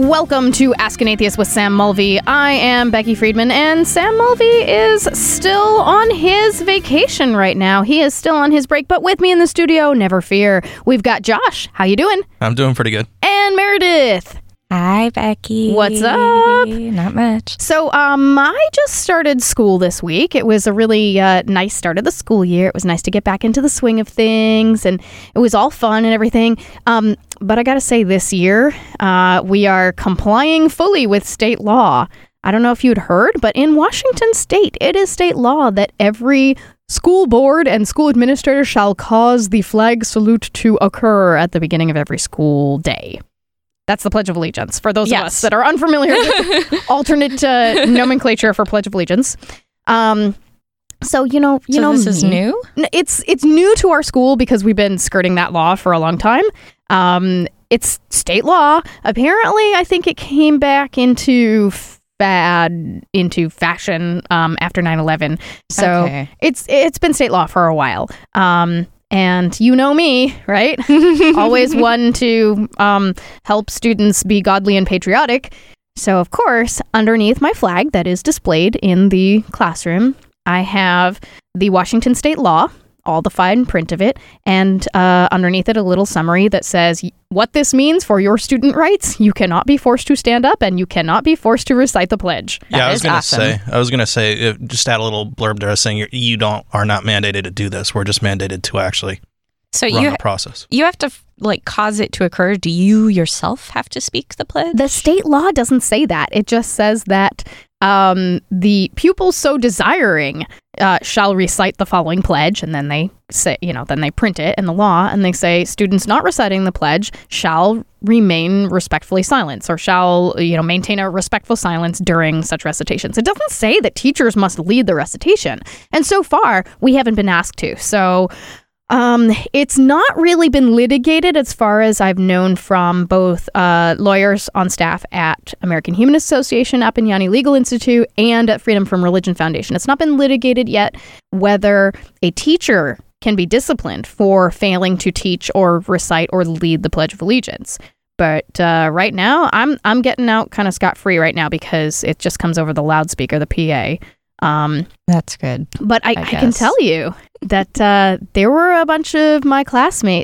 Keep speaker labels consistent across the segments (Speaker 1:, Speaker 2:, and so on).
Speaker 1: Welcome to Ask an Atheist with Sam Mulvey. I am Becky Friedman, and Sam Mulvey is still on his vacation right now. He is still on his break, but with me in the studio, never fear, we've got Josh. How you doing?
Speaker 2: I'm doing pretty good.
Speaker 1: And Meredith.
Speaker 3: Hi, Becky.
Speaker 1: What's up?
Speaker 3: Not much.
Speaker 1: So, I just started school this week. It was a really nice start of the school year. It was nice to get back into the swing of things, and it was all fun and everything. But I gotta say, this year, we are complying fully with state law. I don't know if you'd heard, but in Washington state, it is state law that every school board and school administrator shall cause the flag salute to occur at the beginning of every school day. That's the Pledge of Allegiance, for those of us that are unfamiliar with alternate nomenclature for Pledge of Allegiance. So
Speaker 3: this is new?
Speaker 1: It's new to our school because we've been skirting that law for a long time. It's state law. Apparently, I think it came back into fashion after 9/11. So
Speaker 3: Okay.
Speaker 1: it's been state law for a while. And you know me, right? Always one to help students be godly and patriotic. So, of course, underneath my flag that is displayed in the classroom, I have the Washington state law, all the fine print of it, and underneath it a little summary that says what this means for your student rights. You cannot be forced to stand up, and you cannot be forced to recite the pledge.
Speaker 2: I was gonna say, just add a little blurb there saying you are not mandated to do this. We're just mandated to actually run the process.
Speaker 3: You have to cause it to occur. Do you yourself have to speak the pledge?
Speaker 1: The state law doesn't say that. It just says that the pupils so desiring shall recite the following pledge, and then they say, then they print it in the law, and they say students not reciting the pledge shall remain respectfully silent, or shall maintain a respectful silence during such recitations. It doesn't say that teachers must lead the recitation, and so far we haven't been asked to. So it's not really been litigated as far as I've known from both lawyers on staff at American Humanist Association, Appignani Legal Institute, and at Freedom from Religion Foundation. It's not been litigated yet whether a teacher can be disciplined for failing to teach or recite or lead the Pledge of Allegiance. But right now, I'm getting out kind of scot-free right now because it just comes over the loudspeaker, the PA.
Speaker 3: That's good.
Speaker 1: But I can tell you that there were a bunch of my students.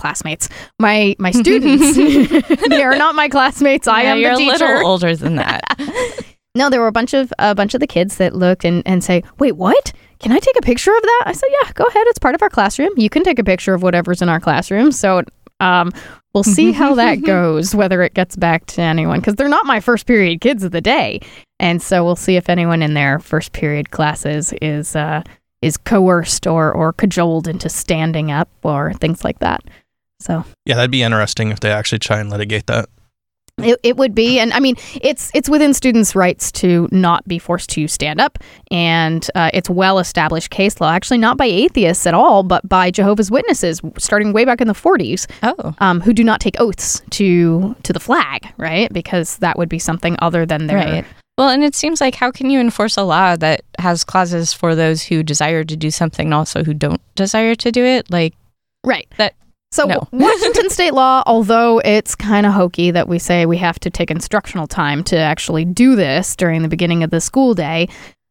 Speaker 1: They are not my classmates. I am the teacher.
Speaker 3: You're a little older than that.
Speaker 1: No, there were a bunch of the kids that looked and say, "Wait, what? Can I take a picture of that?" I said, "Yeah, go ahead. It's part of our classroom. You can take a picture of whatever's in our classroom." So we'll see how that goes, whether it gets back to anyone, because they're not my first period kids of the day. And so we'll see if anyone in their first period classes is coerced or cajoled into standing up or things like that. So
Speaker 2: yeah, that'd be interesting if they actually try and litigate that.
Speaker 1: It would be, and I mean, it's within students' rights to not be forced to stand up, and it's well-established case law, actually not by atheists at all, but by Jehovah's Witnesses, starting way back in the 40s, who do not take oaths to the flag, right? Because that would be something other than their...
Speaker 3: Right. Well, and it seems like, how can you enforce a law that has clauses for those who desire to do something and also who don't desire to do it?
Speaker 1: Right.
Speaker 3: That...
Speaker 1: So
Speaker 3: no.
Speaker 1: Washington state law, although it's kind of hokey that we say we have to take instructional time to actually do this during the beginning of the school day,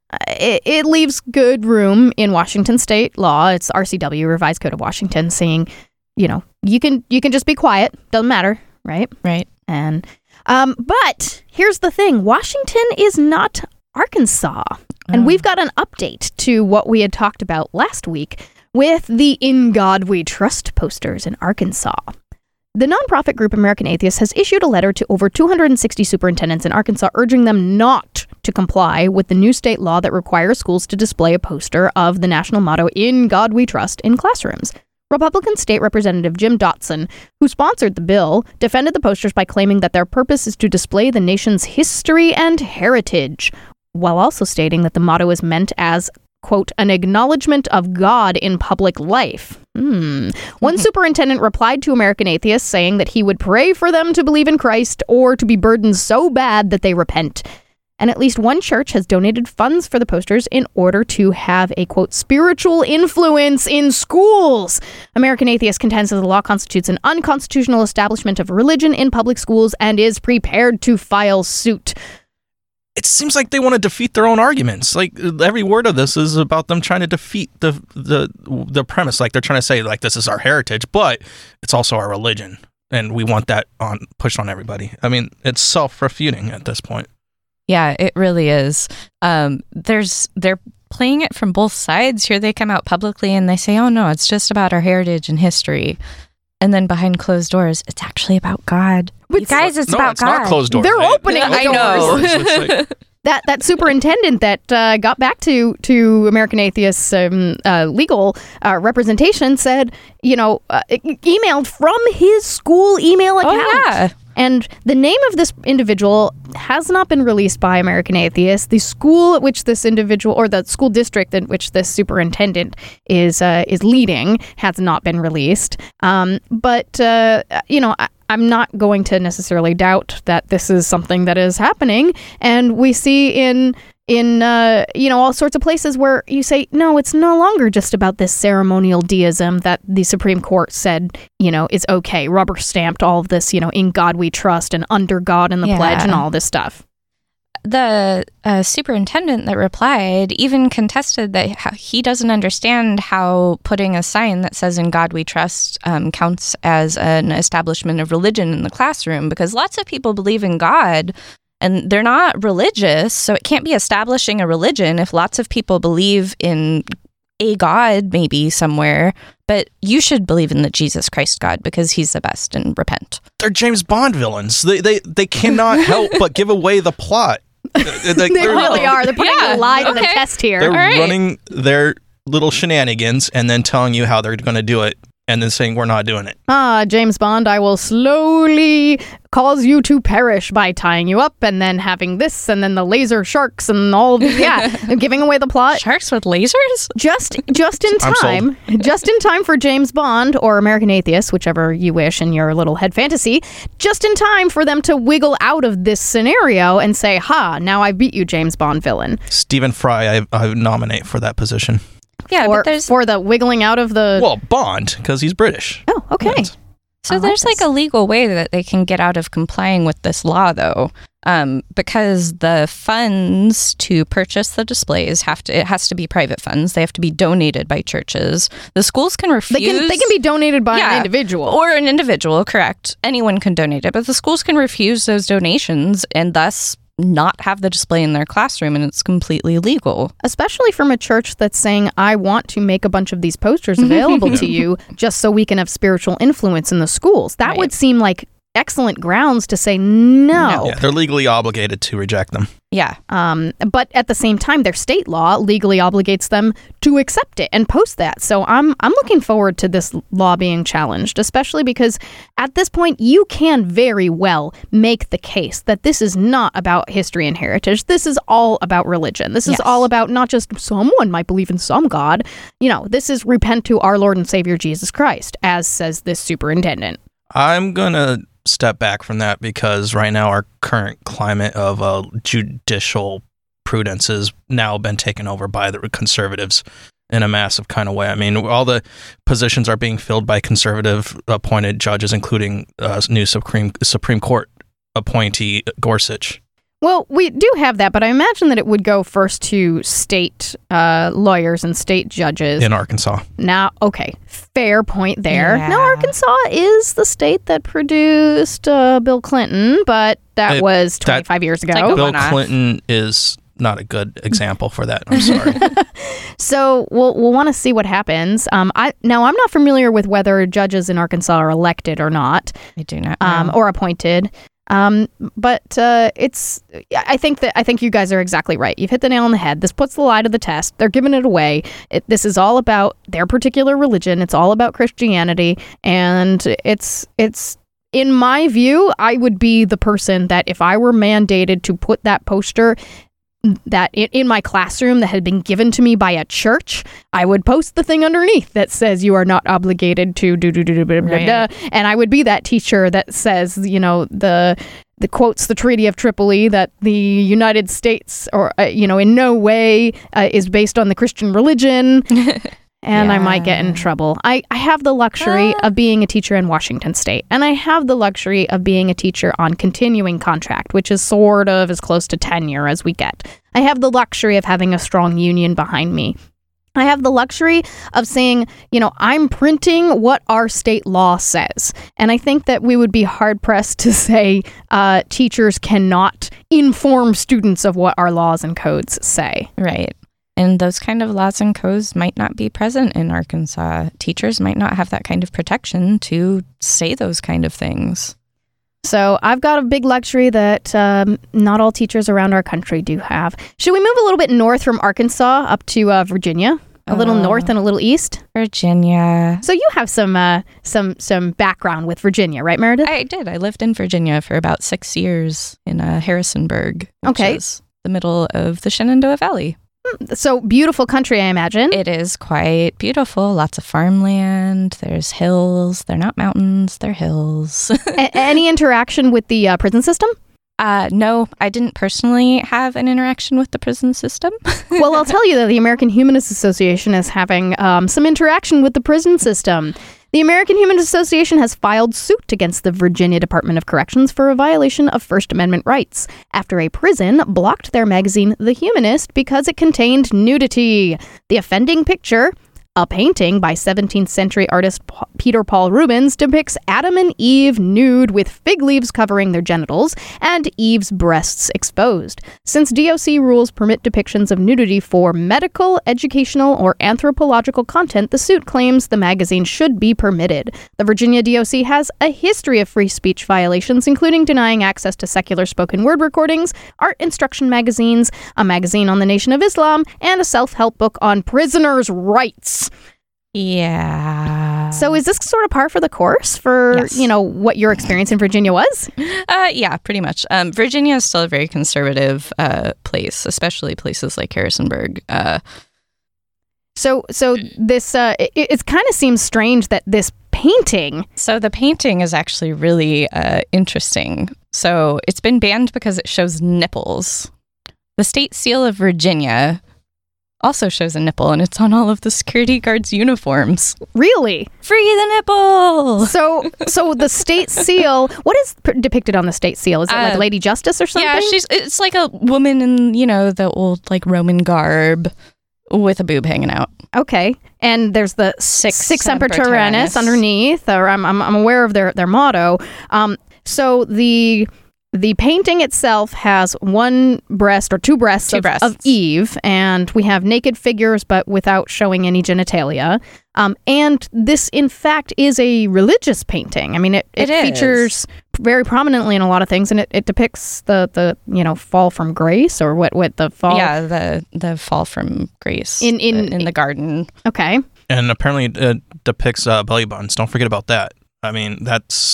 Speaker 1: it leaves good room in Washington state law. It's RCW, Revised Code of Washington, saying, you can just be quiet, doesn't matter, right?
Speaker 3: Right.
Speaker 1: And but here's the thing: Washington is not Arkansas, and we've got an update to what we had talked about last week with the "In God We Trust" posters in Arkansas. The nonprofit group American Atheists has issued a letter to over 260 superintendents in Arkansas urging them not to comply with the new state law that requires schools to display a poster of the national motto, "In God We Trust," in classrooms. Republican State Representative Jim Dotson, who sponsored the bill, defended the posters by claiming that their purpose is to display the nation's history and heritage, while also stating that the motto is meant as, quote, an acknowledgement of God in public life. One superintendent replied to American Atheists saying that he would pray for them to believe in Christ or to be burdened so bad that they repent. And at least one church has donated funds for the posters in order to have a, quote, spiritual influence in schools. American Atheist contends that the law constitutes an unconstitutional establishment of religion in public schools and is prepared to file suit.
Speaker 2: It seems like they want to defeat their own arguments. Like, every word of this is about them trying to defeat the premise. Like, they're trying to say, like, this is our heritage, but it's also our religion, and we want that pushed on everybody. I mean, it's self-refuting at this point.
Speaker 3: Yeah, it really is. They're playing it from both sides. Here they come out publicly and they say, oh no, it's just about our heritage and history. And then behind closed doors, it's actually about God. But you guys, it's about God.
Speaker 2: Not closed doors.
Speaker 1: They're opening the
Speaker 3: doors.
Speaker 1: I know. That superintendent that got back to American Atheist's legal representation said, emailed from his school email account.
Speaker 3: Oh, yeah.
Speaker 1: And the name of this individual has not been released by American Atheists. The school at which this individual, or the school district in which this superintendent is leading, has not been released. I'm not going to necessarily doubt that this is something that is happening. And we see in all sorts of places where you say, no, it's no longer just about this ceremonial deism that the Supreme Court said, is okay. Rubber stamped all of this, in God we trust and under God in the pledge and all this stuff.
Speaker 3: The superintendent that replied even contested that he doesn't understand how putting a sign that says in God we trust counts as an establishment of religion in the classroom, because lots of people believe in God and they're not religious, so it can't be establishing a religion if lots of people believe in a God maybe somewhere, but you should believe in the Jesus Christ God because he's the best, and repent.
Speaker 2: They're James Bond villains. They cannot help but give away the plot.
Speaker 1: They really are. They're putting a lie to the test here.
Speaker 2: They're running their little shenanigans and then telling you how they're going to do it, and then saying we're not doing it.
Speaker 1: James Bond, I will slowly cause you to perish by tying you up and then having this and then the laser sharks and all giving away the plot.
Speaker 3: Sharks with lasers?
Speaker 1: Just in time. Just in time for James Bond or American Atheist, whichever you wish in your little head fantasy, just in time for them to wiggle out of this scenario and say, ha, now I beat you, James Bond villain.
Speaker 2: Stephen Fry, I nominate for that position.
Speaker 3: Yeah,
Speaker 1: but for the wiggling out of the...
Speaker 2: Well, Bond, because he's British.
Speaker 1: Oh, okay.
Speaker 2: Yes.
Speaker 3: So there's like a legal way that they can get out of complying with this law, though, because the funds to purchase the displays it has to be private funds. They have to be donated by churches. The schools can refuse.
Speaker 1: They can be donated by an individual.
Speaker 3: Or an individual, correct. Anyone can donate it, but the schools can refuse those donations and thus not have the display in their classroom, and it's completely legal.
Speaker 1: Especially from a church that's saying, I want to make a bunch of these posters available to you just so we can have spiritual influence in the schools. That would seem like excellent grounds to say no.
Speaker 2: Yeah, they're legally obligated to reject them.
Speaker 3: Yeah.
Speaker 1: But at the same time, their state law legally obligates them to accept it and post that. So I'm looking forward to this law being challenged, especially because at this point, you can very well make the case that this is not about history and heritage. This is all about religion. This is all about not just someone might believe in some God. This is repent to our Lord and Savior Jesus Christ, as says this superintendent.
Speaker 2: I'm going to step back from that because right now our current climate of judicial prudence has now been taken over by the conservatives in a massive kind of way. I mean, all the positions are being filled by conservative appointed judges, including new Supreme Court appointee Gorsuch.
Speaker 1: Well, we do have that, but I imagine that it would go first to state lawyers and state judges.
Speaker 2: In Arkansas.
Speaker 1: Now, okay, fair point there.
Speaker 3: Yeah.
Speaker 1: Now, Arkansas is the state that produced Bill Clinton, but that was 25 years ago.
Speaker 3: Like
Speaker 2: Bill Clinton is not a good example for that. I'm sorry.
Speaker 1: So we'll want to see what happens. I'm not familiar with whether judges in Arkansas are elected or not.
Speaker 3: I do not know.
Speaker 1: Or appointed. But I think you guys are exactly right. You've hit the nail on the head. This puts the lie to the test. They're giving it away. This is all about their particular religion. It's all about Christianity. And it's in my view, I would be the person that if I were mandated to put that poster that in my classroom that had been given to me by a church, I would post the thing underneath that says you are not obligated to do. And I would be that teacher that says, the quotes the Treaty of Tripoli that the United States, or in no way is based on the Christian religion. And I might get in trouble. I have the luxury of being a teacher in Washington State, and I have the luxury of being a teacher on continuing contract, which is sort of as close to tenure as we get. I have the luxury of having a strong union behind me. I have the luxury of saying, I'm printing what our state law says. And I think that we would be hard-pressed to say teachers cannot inform students of what our laws and codes say.
Speaker 3: Right. And those kind of laws and codes might not be present in Arkansas. Teachers might not have that kind of protection to say those kind of things.
Speaker 1: So I've got a big luxury that not all teachers around our country do have. Should we move a little bit north from Arkansas up to Virginia? A little north and a little east?
Speaker 3: Virginia.
Speaker 1: So you have some background with Virginia, right, Meredith?
Speaker 3: I did. I lived in Virginia for about 6 years in Harrisonburg, which is the middle of the Shenandoah Valley.
Speaker 1: So beautiful country, I imagine.
Speaker 3: It is quite beautiful. Lots of farmland. There's hills. They're not mountains. They're hills.
Speaker 1: Any interaction with the prison system?
Speaker 3: No, I didn't personally have an interaction with the prison system.
Speaker 1: Well, I'll tell you that the American Humanist Association is having some interaction with the prison system. The American Humanist Association has filed suit against the Virginia Department of Corrections for a violation of First Amendment rights after a prison blocked their magazine, The Humanist, because it contained nudity. The offending picture, a painting by 17th century artist Peter Paul Rubens, depicts Adam and Eve nude with fig leaves covering their genitals and Eve's breasts exposed. Since DOC rules permit depictions of nudity for medical, educational, or anthropological content, the suit claims the magazine should be permitted. The Virginia DOC has a history of free speech violations, including denying access to secular spoken word recordings, art instruction magazines, a magazine on the Nation of Islam, and a self-help book on prisoners' rights.
Speaker 3: Yeah.
Speaker 1: So is this sort of par for the course for,
Speaker 3: Yes.
Speaker 1: what your experience in Virginia was?
Speaker 3: Yeah, pretty much. Virginia is still a very conservative place, especially places like Harrisonburg.
Speaker 1: So this, it kind of seems strange that this painting...
Speaker 3: So the painting is actually really interesting. So it's been banned because it shows nipples. The state seal of Virginia also shows a nipple, and it's on all of the security guards' uniforms.
Speaker 1: Really?
Speaker 3: Free the nipple!
Speaker 1: So the state seal, what is depicted on the state seal? Is it like Lady Justice or something?
Speaker 3: Yeah, it's like a woman in, the old like Roman garb with a boob hanging out.
Speaker 1: Okay. And there's the Six Semper Tyrannis
Speaker 3: Tyrannis
Speaker 1: underneath, or I'm aware of their motto. So the painting itself has one breast or two breasts of Eve, and we have naked figures, but without showing any genitalia. And this, in fact, is a religious painting. I mean, it features very prominently in a lot of things, and it depicts the fall from grace, or what the fall.
Speaker 3: Yeah, the fall from grace in the garden.
Speaker 1: Okay.
Speaker 2: And apparently it depicts belly buttons. Don't forget about that. I mean,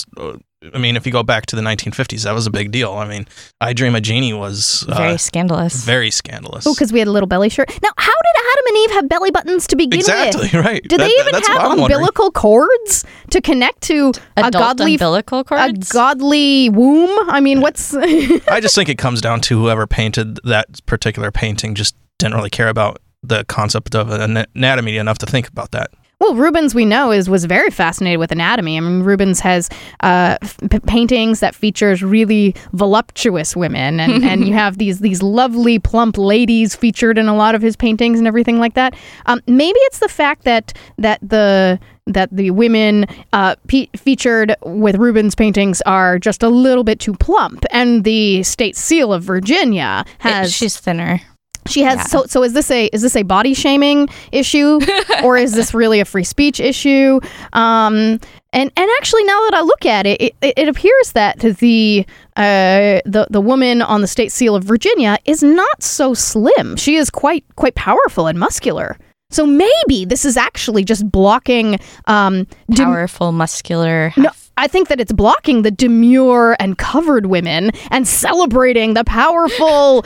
Speaker 2: if you go back to the 1950s, that was a big deal. I mean, I Dream of Jeannie was...
Speaker 3: very scandalous.
Speaker 2: Very scandalous.
Speaker 1: Oh, because we had a little belly shirt. Now, how did Adam and Eve have belly buttons to begin with?
Speaker 2: Exactly, right.
Speaker 1: Did they even have umbilical cords to connect to a godly...
Speaker 3: umbilical cords?
Speaker 1: A godly womb? I mean, what's...
Speaker 2: I just think it comes down to whoever painted that particular painting just didn't really care about the concept of anatomy enough to think about that.
Speaker 1: Well, Rubens, we know, was very fascinated with anatomy. I mean, Rubens has paintings that features really voluptuous women, and you have these lovely, plump ladies featured in a lot of his paintings and everything like that. Maybe it's the fact that the women featured with Rubens' paintings are just a little bit too plump, and the state seal of Virginia has...
Speaker 3: She's thinner.
Speaker 1: She has so is this a body shaming issue, or is this really a free speech issue? And actually, now that I look at it, it appears that the woman on the state seal of Virginia is not so slim. She is quite powerful and muscular. So maybe this is actually just blocking
Speaker 3: powerful, muscular.
Speaker 1: No, I think that it's blocking the demure and covered women and celebrating the powerful,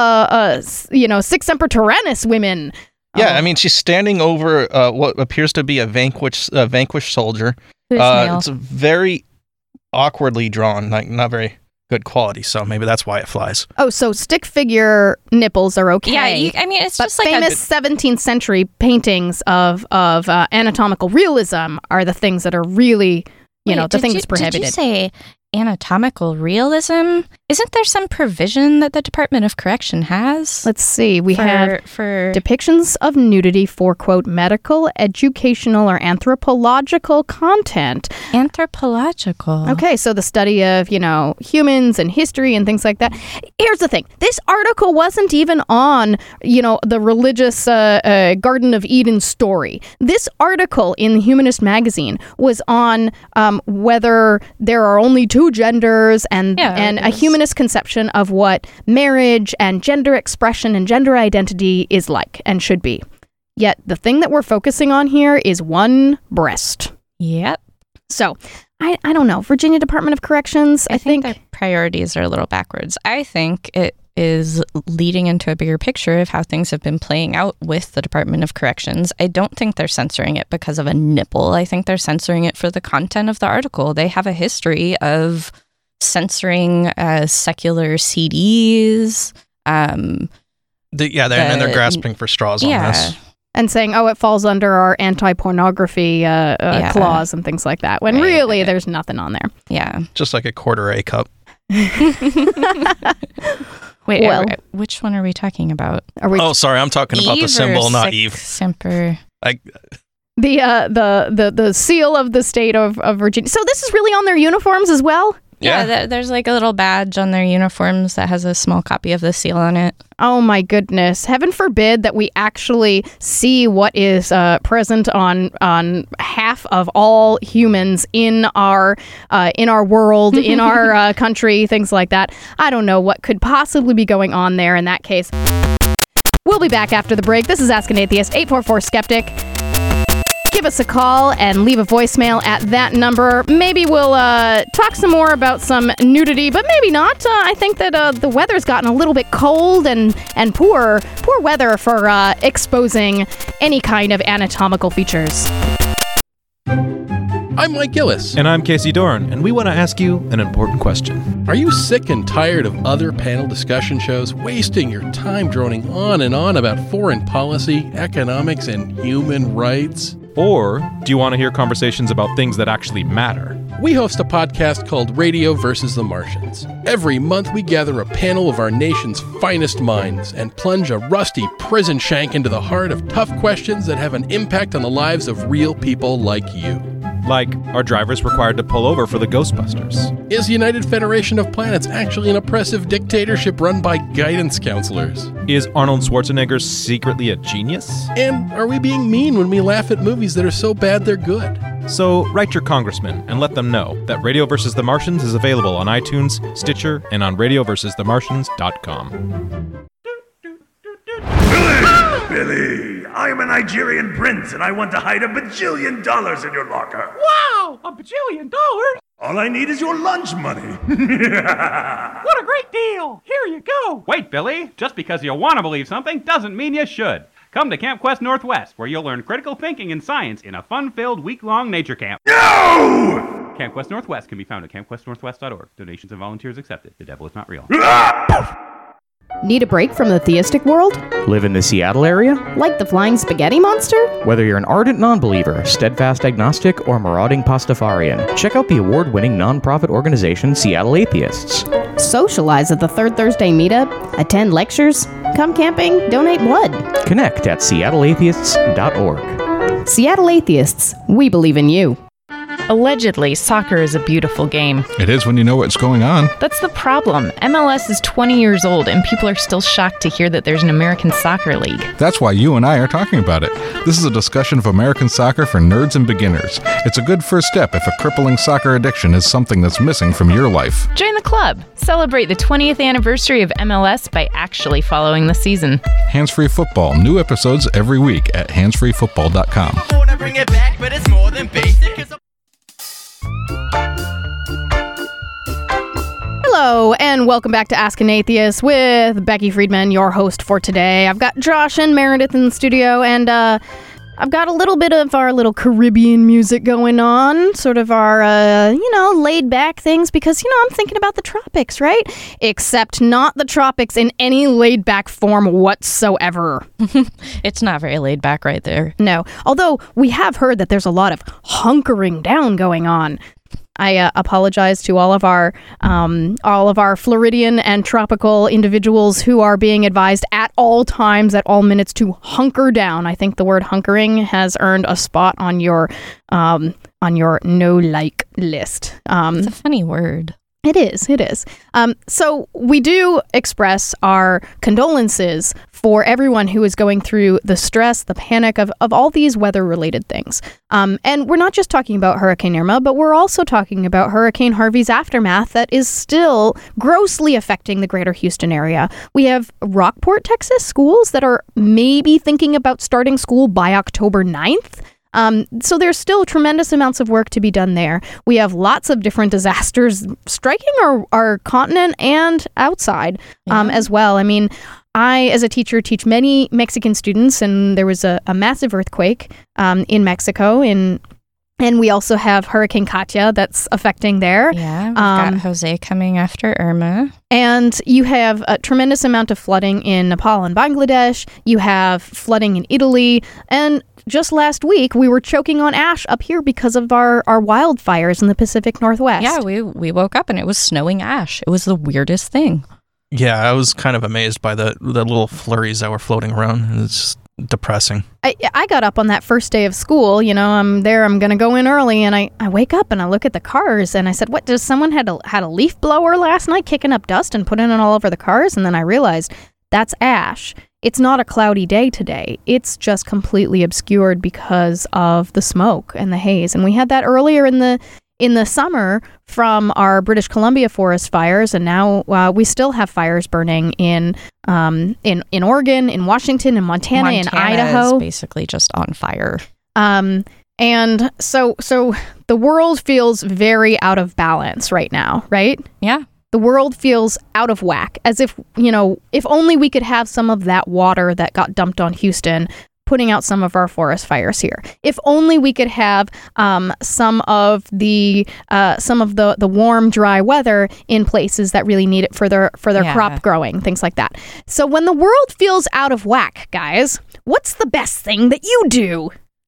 Speaker 1: Six Semper Tyrannis women.
Speaker 2: Yeah, I mean, she's standing over what appears to be a vanquished soldier.
Speaker 3: Who's male.
Speaker 2: It's very awkwardly drawn, like not very good quality, so maybe that's why it flies.
Speaker 1: Oh, so stick figure nipples are okay.
Speaker 3: Yeah, I mean, it's
Speaker 1: but
Speaker 3: just like
Speaker 1: famous 17th century paintings of anatomical realism are the things that are really, the thing that's prohibited.
Speaker 3: Did you say anatomical realism? Isn't there some provision that the Department of Correction has?
Speaker 1: Let's see. We have depictions of nudity for, quote, medical, educational, or anthropological content.
Speaker 3: Anthropological.
Speaker 1: Okay, so the study of, humans and history and things like that. Here's the thing. This article wasn't even on, the religious Garden of Eden story. This article in the Humanist magazine was on whether there are only two genders and a humanist conception of what marriage and gender expression and gender identity is like and should be. Yet the thing that we're focusing on here is one breast.
Speaker 3: Yep.
Speaker 1: So I don't know. Virginia Department of Corrections, I think
Speaker 3: their priorities are a little backwards. I think it is leading into a bigger picture of how things have been playing out with the Department of Corrections. I don't think they're censoring it because of a nipple. I think they're censoring it for the content of the article. They have a history of censoring secular CDs.
Speaker 2: And they're grasping for straws on this.
Speaker 1: And saying, it falls under our anti-pornography clause and things like that, when really there's nothing on there.
Speaker 3: Yeah.
Speaker 2: Just like a quarter A cup.
Speaker 3: Wait, which one are we talking about?
Speaker 2: Sorry, I'm talking about the symbol, not Eve.
Speaker 3: Semper.
Speaker 1: The seal of the state of Virginia. So this is really on their uniforms as well?
Speaker 3: Yeah, there's like a little badge on their uniforms that has a small copy of the seal on it.
Speaker 1: Oh my goodness. Heaven forbid that we actually see what is present on half of all humans in our world, in our country, things like that. I don't know what could possibly be going on there in that case. We'll be back after the break. This is Ask an Atheist, 844-SKEPTIC. Give us a call and leave a voicemail at that number. Maybe we'll talk some more about some nudity, but maybe not. I think that the weather's gotten a little bit cold and poor weather for exposing any kind of anatomical features.
Speaker 4: I'm Mike Gillis.
Speaker 5: And I'm Casey Dorn, and we want to ask you an important question.
Speaker 4: Are you sick and tired of other panel discussion shows wasting your time droning on and on about foreign policy, economics, and human rights?
Speaker 5: Or do you want to hear conversations about things that actually matter?
Speaker 4: We host a podcast called Radio versus the Martians. Every month we gather a panel of our nation's finest minds and plunge a rusty prison shank into the heart of tough questions that have an impact on the lives of real people like you.
Speaker 5: Like, are drivers required to pull over for the Ghostbusters?
Speaker 4: Is United Federation of Planets actually an oppressive dictatorship run by guidance counselors?
Speaker 5: Is Arnold Schwarzenegger secretly a genius?
Speaker 4: And are we being mean when we laugh at movies that are so bad they're good?
Speaker 5: So write your congressman and let them know that Radio vs. the Martians is available on iTunes, Stitcher, and on radioversusthemartians.com.
Speaker 6: Billy, I am a Nigerian prince and I want to hide $1 bajillion in your locker.
Speaker 7: Wow, $1 bajillion?
Speaker 6: All I need is your lunch money.
Speaker 7: What a great deal. Here you go.
Speaker 8: Wait, Billy, just because you want to believe something doesn't mean you should. Come to Camp Quest Northwest, where you'll learn critical thinking and science in a fun-filled week-long nature camp.
Speaker 6: No!
Speaker 8: Camp Quest Northwest can be found at campquestnorthwest.org. Donations and volunteers accepted. The devil is not real.
Speaker 1: Need a break from the theistic world?
Speaker 9: Live in the Seattle area?
Speaker 1: Like the flying spaghetti monster?
Speaker 9: Whether you're an ardent non-believer, steadfast agnostic, or marauding Pastafarian, check out the award-winning nonprofit organization Seattle Atheists.
Speaker 1: Socialize at the Third Thursday meetup, attend lectures, come camping, donate blood.
Speaker 9: Connect at seattleatheists.org.
Speaker 1: Seattle Atheists, we believe in you.
Speaker 10: Allegedly, soccer is a beautiful game.
Speaker 11: It is when you know what's going on.
Speaker 10: That's the problem. MLS is 20 years old, and people are still shocked to hear that there's an American Soccer League.
Speaker 11: That's why you and I are talking about it. This is a discussion of American soccer for nerds and beginners. It's a good first step if a crippling soccer addiction is something that's missing from your life.
Speaker 10: Join the club. Celebrate the 20th anniversary of MLS by actually following the season.
Speaker 11: Hands-Free Football. New episodes every week at handsfreefootball.com.
Speaker 12: I wanna bring it back, but it's more than basic.
Speaker 1: Hello, and welcome back to Ask an Atheist with Becky Friedman, your host for today. I've got Josh and Meredith in the studio, and I've got a little bit of our little Caribbean music going on, sort of our, laid back things, because, I'm thinking about the tropics, right? Except not the tropics in any laid back form whatsoever.
Speaker 3: It's not very laid back right there.
Speaker 1: No, although we have heard that there's a lot of hunkering down going on. I apologize to all of our Floridian and tropical individuals who are being advised at all times, at all minutes, to hunker down. I think the word hunkering has earned a spot on your no-like list.
Speaker 3: It's a funny word.
Speaker 1: It is. So we do express our condolences for everyone who is going through the stress, the panic of all these weather-related things. And we're not just talking about Hurricane Irma, but we're also talking about Hurricane Harvey's aftermath that is still grossly affecting the greater Houston area. We have Rockport, Texas schools that are maybe thinking about starting school by October 9th. So there's still tremendous amounts of work to be done there. We have lots of different disasters striking our continent and outside as well. I mean, I, as a teacher, teach many Mexican students, and there was a massive earthquake in Mexico. And we also have Hurricane Katia that's affecting there.
Speaker 3: Yeah, we've got Jose coming after Irma.
Speaker 1: And you have a tremendous amount of flooding in Nepal and Bangladesh. You have flooding in Italy. And just last week, we were choking on ash up here because of our wildfires in the Pacific Northwest.
Speaker 3: Yeah, we woke up and it was snowing ash. It was the weirdest thing.
Speaker 2: Yeah, I was kind of amazed by the little flurries that were floating around. It's just depressing.
Speaker 1: I got up on that first day of school. I'm going to go in early, and I wake up and I look at the cars, and I said, what, does someone had a leaf blower last night kicking up dust and putting it all over the cars? And then I realized that's ash. It's not a cloudy day today. It's just completely obscured because of the smoke and the haze. And we had that earlier in the summer from our British Columbia forest fires, and now we still have fires burning in Oregon, in Washington, in Montana, in Idaho.
Speaker 3: Is basically just on fire.
Speaker 1: And so the world feels very out of balance right now, right?
Speaker 3: Yeah.
Speaker 1: The world feels out of whack, as if, if only we could have some of that water that got dumped on Houston putting out some of our forest fires here. If only we could have some of the warm, dry weather in places that really need it for their crop growing, things like that. So when the world feels out of whack, guys, what's the best thing that you do?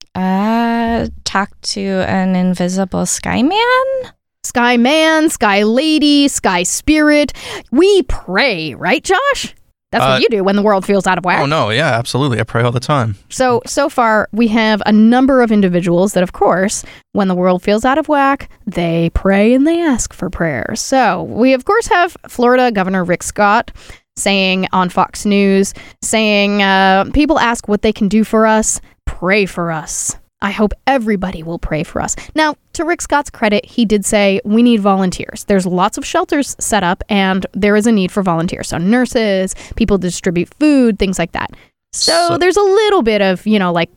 Speaker 3: Talk to an invisible sky man?
Speaker 1: Sky man, sky lady, sky spirit. We pray, right, Josh? That's what you do when the world feels out of whack.
Speaker 2: Oh, no, yeah, absolutely. I pray all the time.
Speaker 1: So far, we have a number of individuals that, of course, when the world feels out of whack, they pray and they ask for prayers. So we, of course, have Florida Governor Rick Scott saying on Fox News, people ask what they can do for us, pray for us. I hope everybody will pray for us. Now, to Rick Scott's credit, he did say we need volunteers. There's lots of shelters set up, and there is a need for volunteers. So nurses, people distribute food, things like that. So there's a little bit of,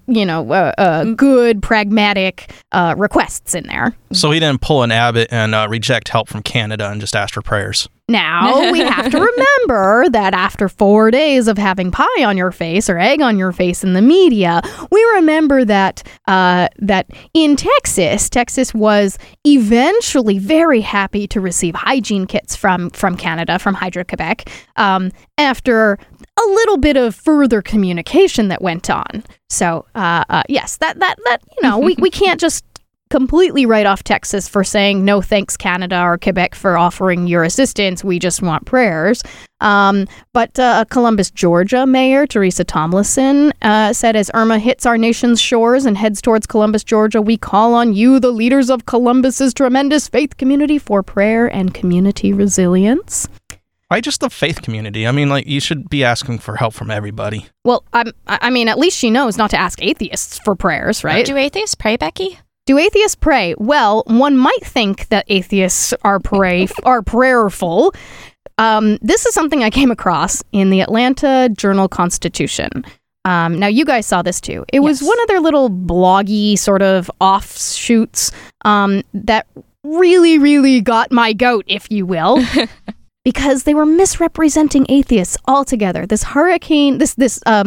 Speaker 1: good, pragmatic requests in there.
Speaker 2: So he didn't pull an Abbott and reject help from Canada and just ask for prayers.
Speaker 1: Now, we have to remember that after 4 days of having pie on your face or egg on your face in the media, we remember that in Texas was eventually very happy to receive hygiene kits from Canada, from Hydro-Quebec, after a little bit of further communication that went on. So, yes, we can't just completely write off Texas for saying no thanks Canada or Quebec for offering your assistance. We just want prayers. But Columbus, Georgia Mayor Teresa Tomlinson said, as Irma hits our nation's shores and heads towards Columbus, Georgia, we call on you, the leaders of Columbus's tremendous faith community, for prayer and community resilience.
Speaker 2: Why just the faith community? I mean, you should be asking for help from everybody.
Speaker 1: Well, I mean, at least she knows not to ask atheists for prayers, right?
Speaker 3: Do atheists pray, Becky?
Speaker 1: Do atheists pray? Well, one might think that atheists are prayerful. This is something I came across in the Atlanta Journal-Constitution. Now, you guys saw this too. It was one of their little bloggy sort of offshoots that really, really got my goat, if you will. Because they were misrepresenting atheists altogether. This hurricane, this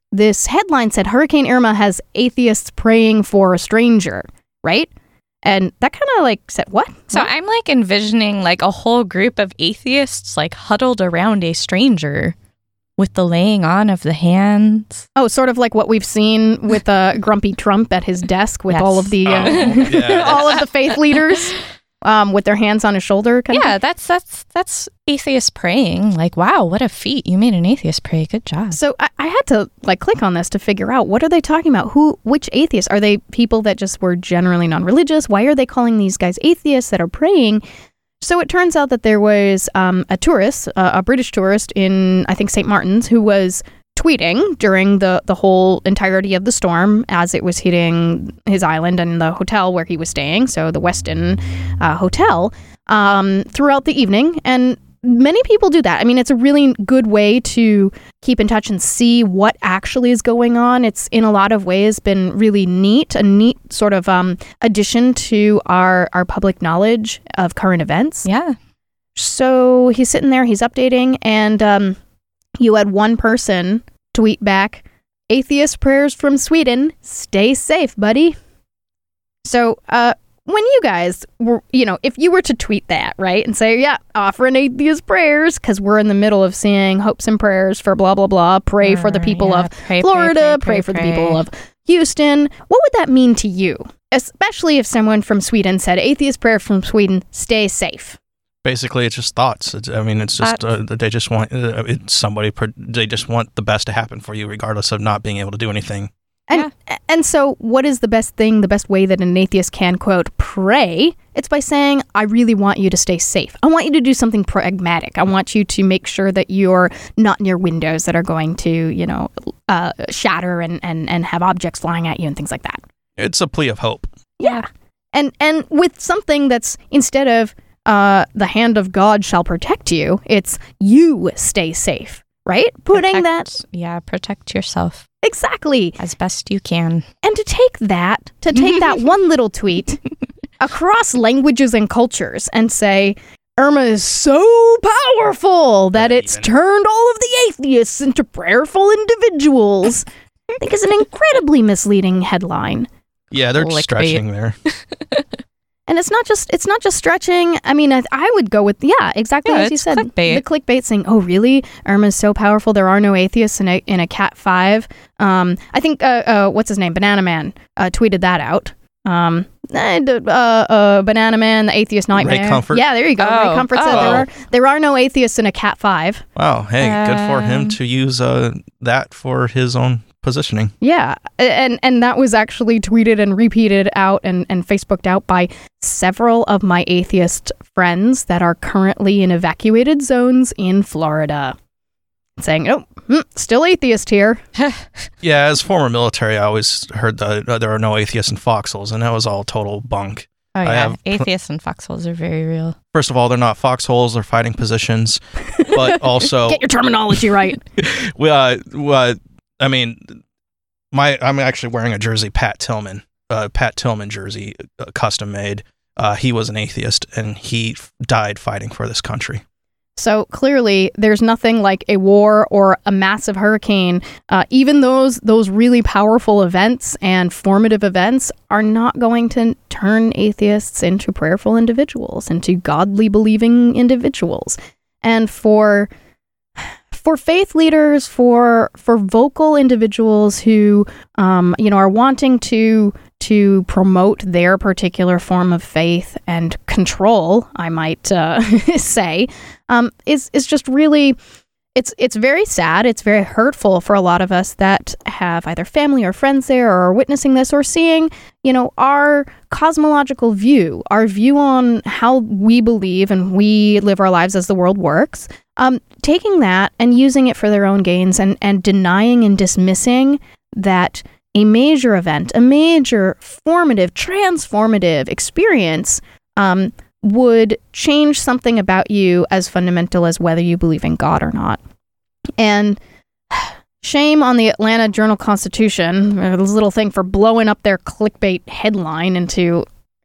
Speaker 1: this headline said Hurricane Irma has atheists praying for a stranger, right? And that kind of like said, what?
Speaker 3: So I'm like envisioning like a whole group of atheists like huddled around a stranger with the laying on of the hands.
Speaker 1: Oh, sort of like what we've seen with Grumpy Trump at his desk with all of the all of the faith leaders with their hands on his shoulder.
Speaker 3: Yeah, that's atheist praying. Like, wow, what a feat. You made an atheist pray. Good job.
Speaker 1: So I had to like click on this to figure out, what are they talking about? Which atheists? Are they people that just were generally non-religious? Why are they calling these guys atheists that are praying? So it turns out that there was a tourist, a British tourist in, I think, St. Martin's, who was tweeting during the whole entirety of the storm as it was hitting his island and the hotel where he was staying, so the Westin Hotel, throughout the evening. And many people do that. I mean, it's a really good way to keep in touch and see what actually is going on. It's in a lot of ways been really neat, a neat sort of addition to our public knowledge of current events.
Speaker 3: Yeah.
Speaker 1: So he's sitting there, he's updating, and you had one person tweet back, "Atheist prayers from Sweden. Stay safe, buddy." So, when you guys were, if you were to tweet that, right, and say, yeah, offering atheist prayers, because we're in the middle of seeing hopes and prayers for blah, blah, blah, pray for the people of Florida, pray for the people of Houston, what would that mean to you? Especially if someone from Sweden said, atheist prayer from Sweden, stay safe.
Speaker 2: Basically, it's just thoughts. It's just they just want they just want the best to happen for you, regardless of not being able to do anything.
Speaker 1: And so what is the best way that an atheist can, quote, pray? It's by saying, I really want you to stay safe. I want you to do something pragmatic. I want you to make sure that you're not near windows that are going to, shatter and have objects flying at you and things like that.
Speaker 2: It's a plea of hope.
Speaker 1: Yeah. And with something that's, instead of the hand of God shall protect you, it's you stay safe, right?
Speaker 3: Protect yourself.
Speaker 1: Exactly.
Speaker 3: As best you can.
Speaker 1: And to take that one little tweet across languages and cultures and say, Irma is so powerful that it's turned all of the atheists into prayerful individuals, I think is an incredibly misleading headline.
Speaker 2: Yeah, they're stretching there.
Speaker 1: And it's not just stretching. I mean, I would go with, exactly as you said.
Speaker 3: Clickbait.
Speaker 1: The clickbait saying, oh, really? Irma's so powerful, there are no atheists in a Cat 5. I think, what's his name? Banana Man tweeted that out. Banana Man, the Atheist Nightmare.
Speaker 2: Ray Comfort.
Speaker 1: Yeah, there you go. Ray Comfort said there are no atheists in a Cat 5.
Speaker 2: Wow, hey, good for him to use that for his own positioning.
Speaker 1: Yeah, and that was actually tweeted and repeated out and Facebooked out by several of my atheist friends that are currently in evacuated zones in Florida, saying, oh, still atheist here.
Speaker 2: Yeah, as former military, I always heard that there are no atheists in foxholes, and that was all total bunk.
Speaker 3: Oh, yeah. Atheists and foxholes are very real.
Speaker 2: First of all, they're not foxholes, they're fighting positions. But also...
Speaker 1: Get your terminology right.
Speaker 2: I mean, I'm actually wearing a jersey, Pat Tillman jersey, custom made. He was an atheist, and he died fighting for this country.
Speaker 1: So clearly, there's nothing like a war or a massive hurricane. Even those really powerful events and formative events are not going to turn atheists into prayerful individuals, into godly believing individuals. And for faith leaders, for vocal individuals who are wanting to promote their particular form of faith and control, I might say, is just really, it's very sad. It's very hurtful for a lot of us that have either family or friends there, or are witnessing this, or seeing, our cosmological view, our view on how we believe and we live our lives as the world works, taking that and using it for their own gains, and denying and dismissing that a major event, a major formative, transformative experience would change something about you as fundamental as whether you believe in God or not. And shame on the Atlanta Journal-Constitution, this little thing for blowing up their clickbait headline into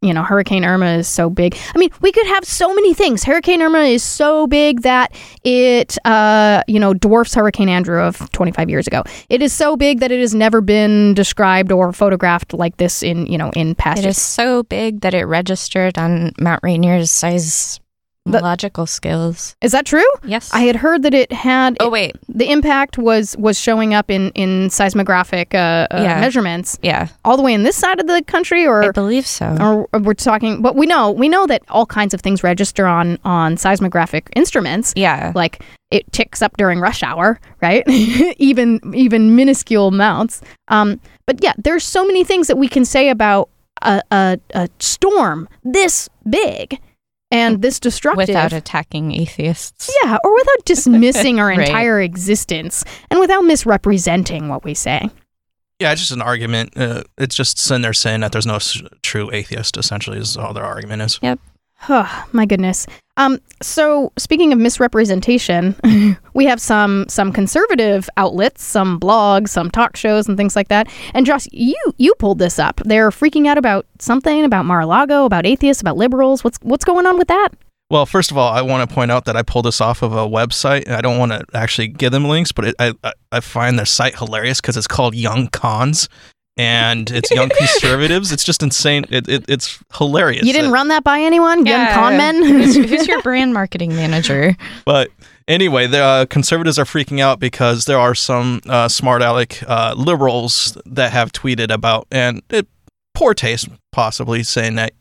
Speaker 1: Hurricane Irma is so big. I mean, we could have so many things. Hurricane Irma is so big that it, dwarfs Hurricane Andrew of 25 years ago. It is so big that it has never been described or photographed like this in past
Speaker 3: It
Speaker 1: years.
Speaker 3: is so big that it registered on Mount Rainier's seismological skills.
Speaker 1: Is that true?
Speaker 3: Yes.
Speaker 1: I had heard that it had...
Speaker 3: Oh, wait.
Speaker 1: The impact was showing up in seismographic measurements.
Speaker 3: Yeah.
Speaker 1: All the way in this side of the country, or...
Speaker 3: I believe so.
Speaker 1: Or we're talking... But we know that all kinds of things register on seismographic instruments.
Speaker 3: Yeah.
Speaker 1: Like, it ticks up during rush hour, right? even minuscule amounts. But yeah, there's so many things that we can say about a storm this big and this destructive.
Speaker 3: Without attacking atheists.
Speaker 1: Yeah, or without dismissing our
Speaker 3: Right.
Speaker 1: entire existence and without misrepresenting what we say.
Speaker 2: Yeah, it's just an argument. It's just sitting there saying that there's no true atheist, essentially, is all their argument is.
Speaker 3: Yep.
Speaker 1: Oh, my goodness. So speaking of misrepresentation, we have some conservative outlets, some blogs, some talk shows and things like that. And Josh, you pulled this up. They're freaking out about something, about Mar-a-Lago, about atheists, about liberals. What's going on with that?
Speaker 2: Well, first of all, I want to point out that I pulled this off of a website, and I don't want to actually give them links, but I find their site hilarious because it's called Young Cons. And it's young conservatives. It's just insane. It's hilarious.
Speaker 1: You didn't run that by anyone? Young con men?
Speaker 3: Who's your brand marketing manager?
Speaker 2: But anyway, the conservatives are freaking out because there are some smart aleck liberals that have tweeted about, and poor taste possibly, saying that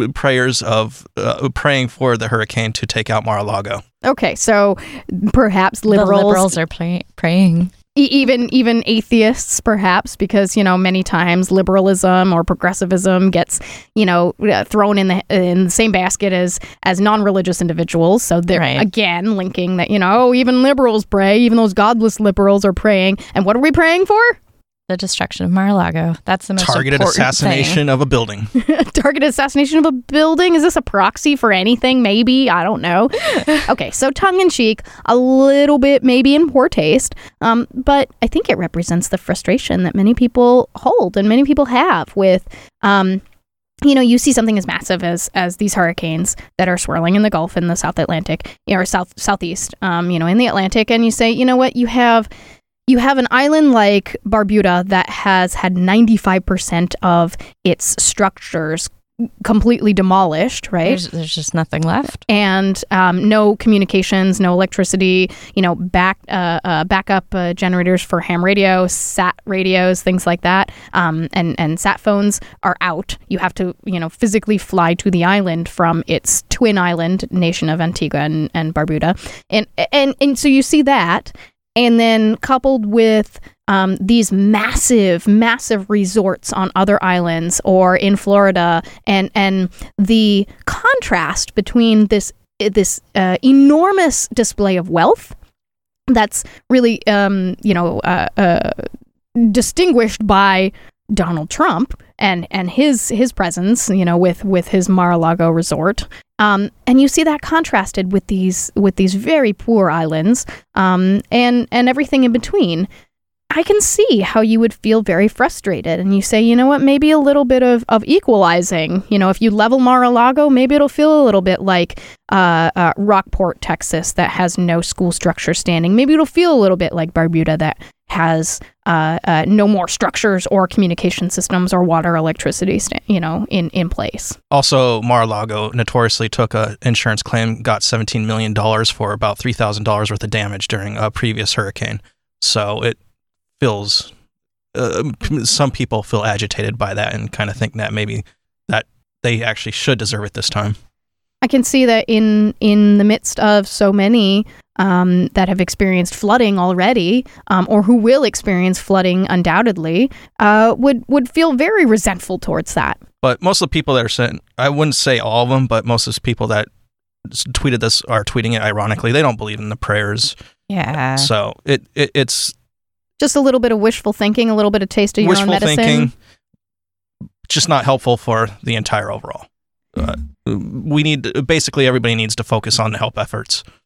Speaker 2: praying for the hurricane to take out Mar-a-Lago.
Speaker 1: Okay, so perhaps liberals...
Speaker 3: The liberals are praying.
Speaker 1: Even atheists, perhaps, because, many times liberalism or progressivism gets, thrown in the same basket as non-religious individuals. So they're, again, linking that, even liberals pray, even those godless liberals are praying. And what are we praying for?
Speaker 3: The destruction of Mar-a-Lago. That's the most
Speaker 2: targeted assassination of a building.
Speaker 1: Targeted assassination of a building? Is this a proxy for anything? Maybe. I don't know. Okay, so tongue-in-cheek, a little bit maybe in poor taste, but I think it represents the frustration that many people hold and many people have with... you see something as massive as these hurricanes that are swirling in the Gulf in the South Atlantic, or southeast, in the Atlantic, and you say, you know what, you have an island like Barbuda that has had 95% of its structures completely demolished, right?
Speaker 3: There's just nothing left.
Speaker 1: And no communications, no electricity, backup generators for ham radio, sat radios, things like that. And sat phones are out. You have to, physically fly to the island from its twin island nation of Antigua and Barbuda. And so you see that. And then coupled with these massive resorts on other islands or in Florida, and the contrast between this enormous display of wealth that's really distinguished by Donald Trump and his presence, with his Mar-a-Lago resort. And you see that contrasted with these very poor islands, and everything in between. I can see how you would feel very frustrated, and you say, you know what, maybe a little bit of equalizing. If you level Mar-a-Lago, maybe it'll feel a little bit like Rockport, Texas, that has no school structure standing. Maybe it'll feel a little bit like Barbuda, that has no more structures or communication systems or water, electricity, in place.
Speaker 2: Also, Mar-a-Lago notoriously took an insurance claim, got $17 million for about $3,000 worth of damage during a previous hurricane. So it feels, some people feel agitated by that and kind of think that maybe that they actually should deserve it this time.
Speaker 1: I can see that in the midst of so many that have experienced flooding already, or who will experience flooding undoubtedly, would feel very resentful towards that.
Speaker 2: But most of the people that are saying, I wouldn't say all of them, but most of the people that tweeted this are tweeting it ironically. They don't believe in the prayers.
Speaker 3: Yeah.
Speaker 2: So it's
Speaker 1: just a little bit of wishful thinking, a little bit of taste of your own medicine. Wishful thinking,
Speaker 2: just not helpful for the entire overall. Basically everybody needs to focus on the help efforts.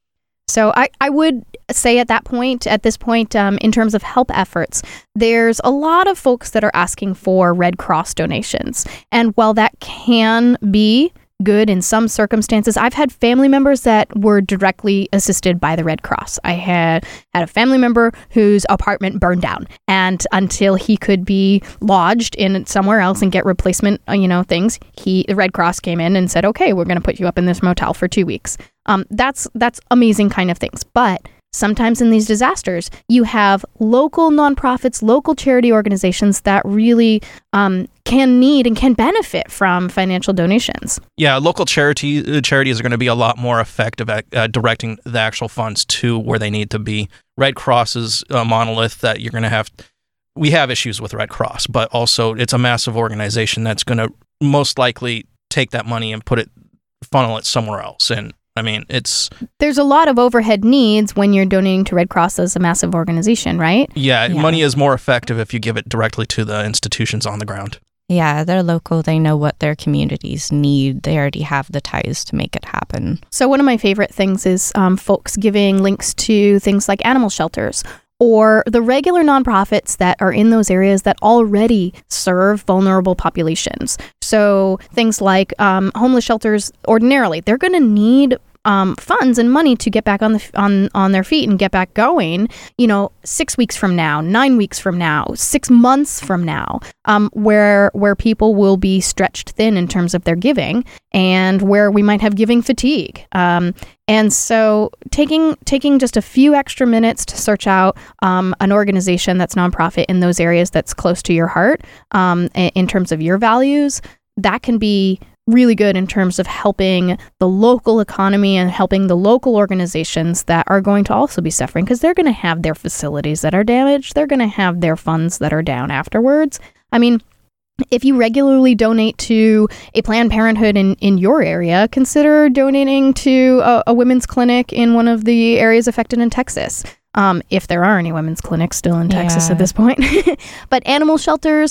Speaker 1: So I would say at this point, in terms of help efforts, there's a lot of folks that are asking for Red Cross donations. And while that can be good in some circumstances, I've had family members that were directly assisted by the Red Cross. I had a family member whose apartment burned down, and until he could be lodged in somewhere else and get replacement, things, the Red Cross came in and said, okay, we're going to put you up in this motel for 2 weeks. That's amazing kind of things. But sometimes in these disasters, you have local nonprofits, local charity organizations that really can need and can benefit from financial donations.
Speaker 2: Yeah, local charities are going to be a lot more effective at directing the actual funds to where they need to be. Red Cross is a monolith that you're going to have. We have issues with Red Cross, but also it's a massive organization that's going to most likely take that money and funnel it somewhere else. And I mean, there's
Speaker 1: a lot of overhead needs when you're donating to Red Cross as a massive organization, right?
Speaker 2: Yeah, money is more effective if you give it directly to the institutions on the ground.
Speaker 3: Yeah, they're local. They know what their communities need. They already have the ties to make it happen.
Speaker 1: So one of my favorite things is folks giving links to things like animal shelters or the regular nonprofits that are in those areas that already serve vulnerable populations. So things like homeless shelters, ordinarily, they're going to need funds and money to get back on their feet and get back going, 6 weeks from now, 9 weeks from now, 6 months from now, where people will be stretched thin in terms of their giving and where we might have giving fatigue. And so taking just a few extra minutes to search out an organization that's nonprofit in those areas that's close to your heart in terms of your values, that can be really good in terms of helping the local economy and helping the local organizations that are going to also be suffering because they're going to have their facilities that are damaged. They're going to have their funds that are down afterwards. I mean, if you regularly donate to a Planned Parenthood in your area, consider donating to a women's clinic in one of the areas affected in Texas. If there are any women's clinics still in Texas at this point. But animal shelters,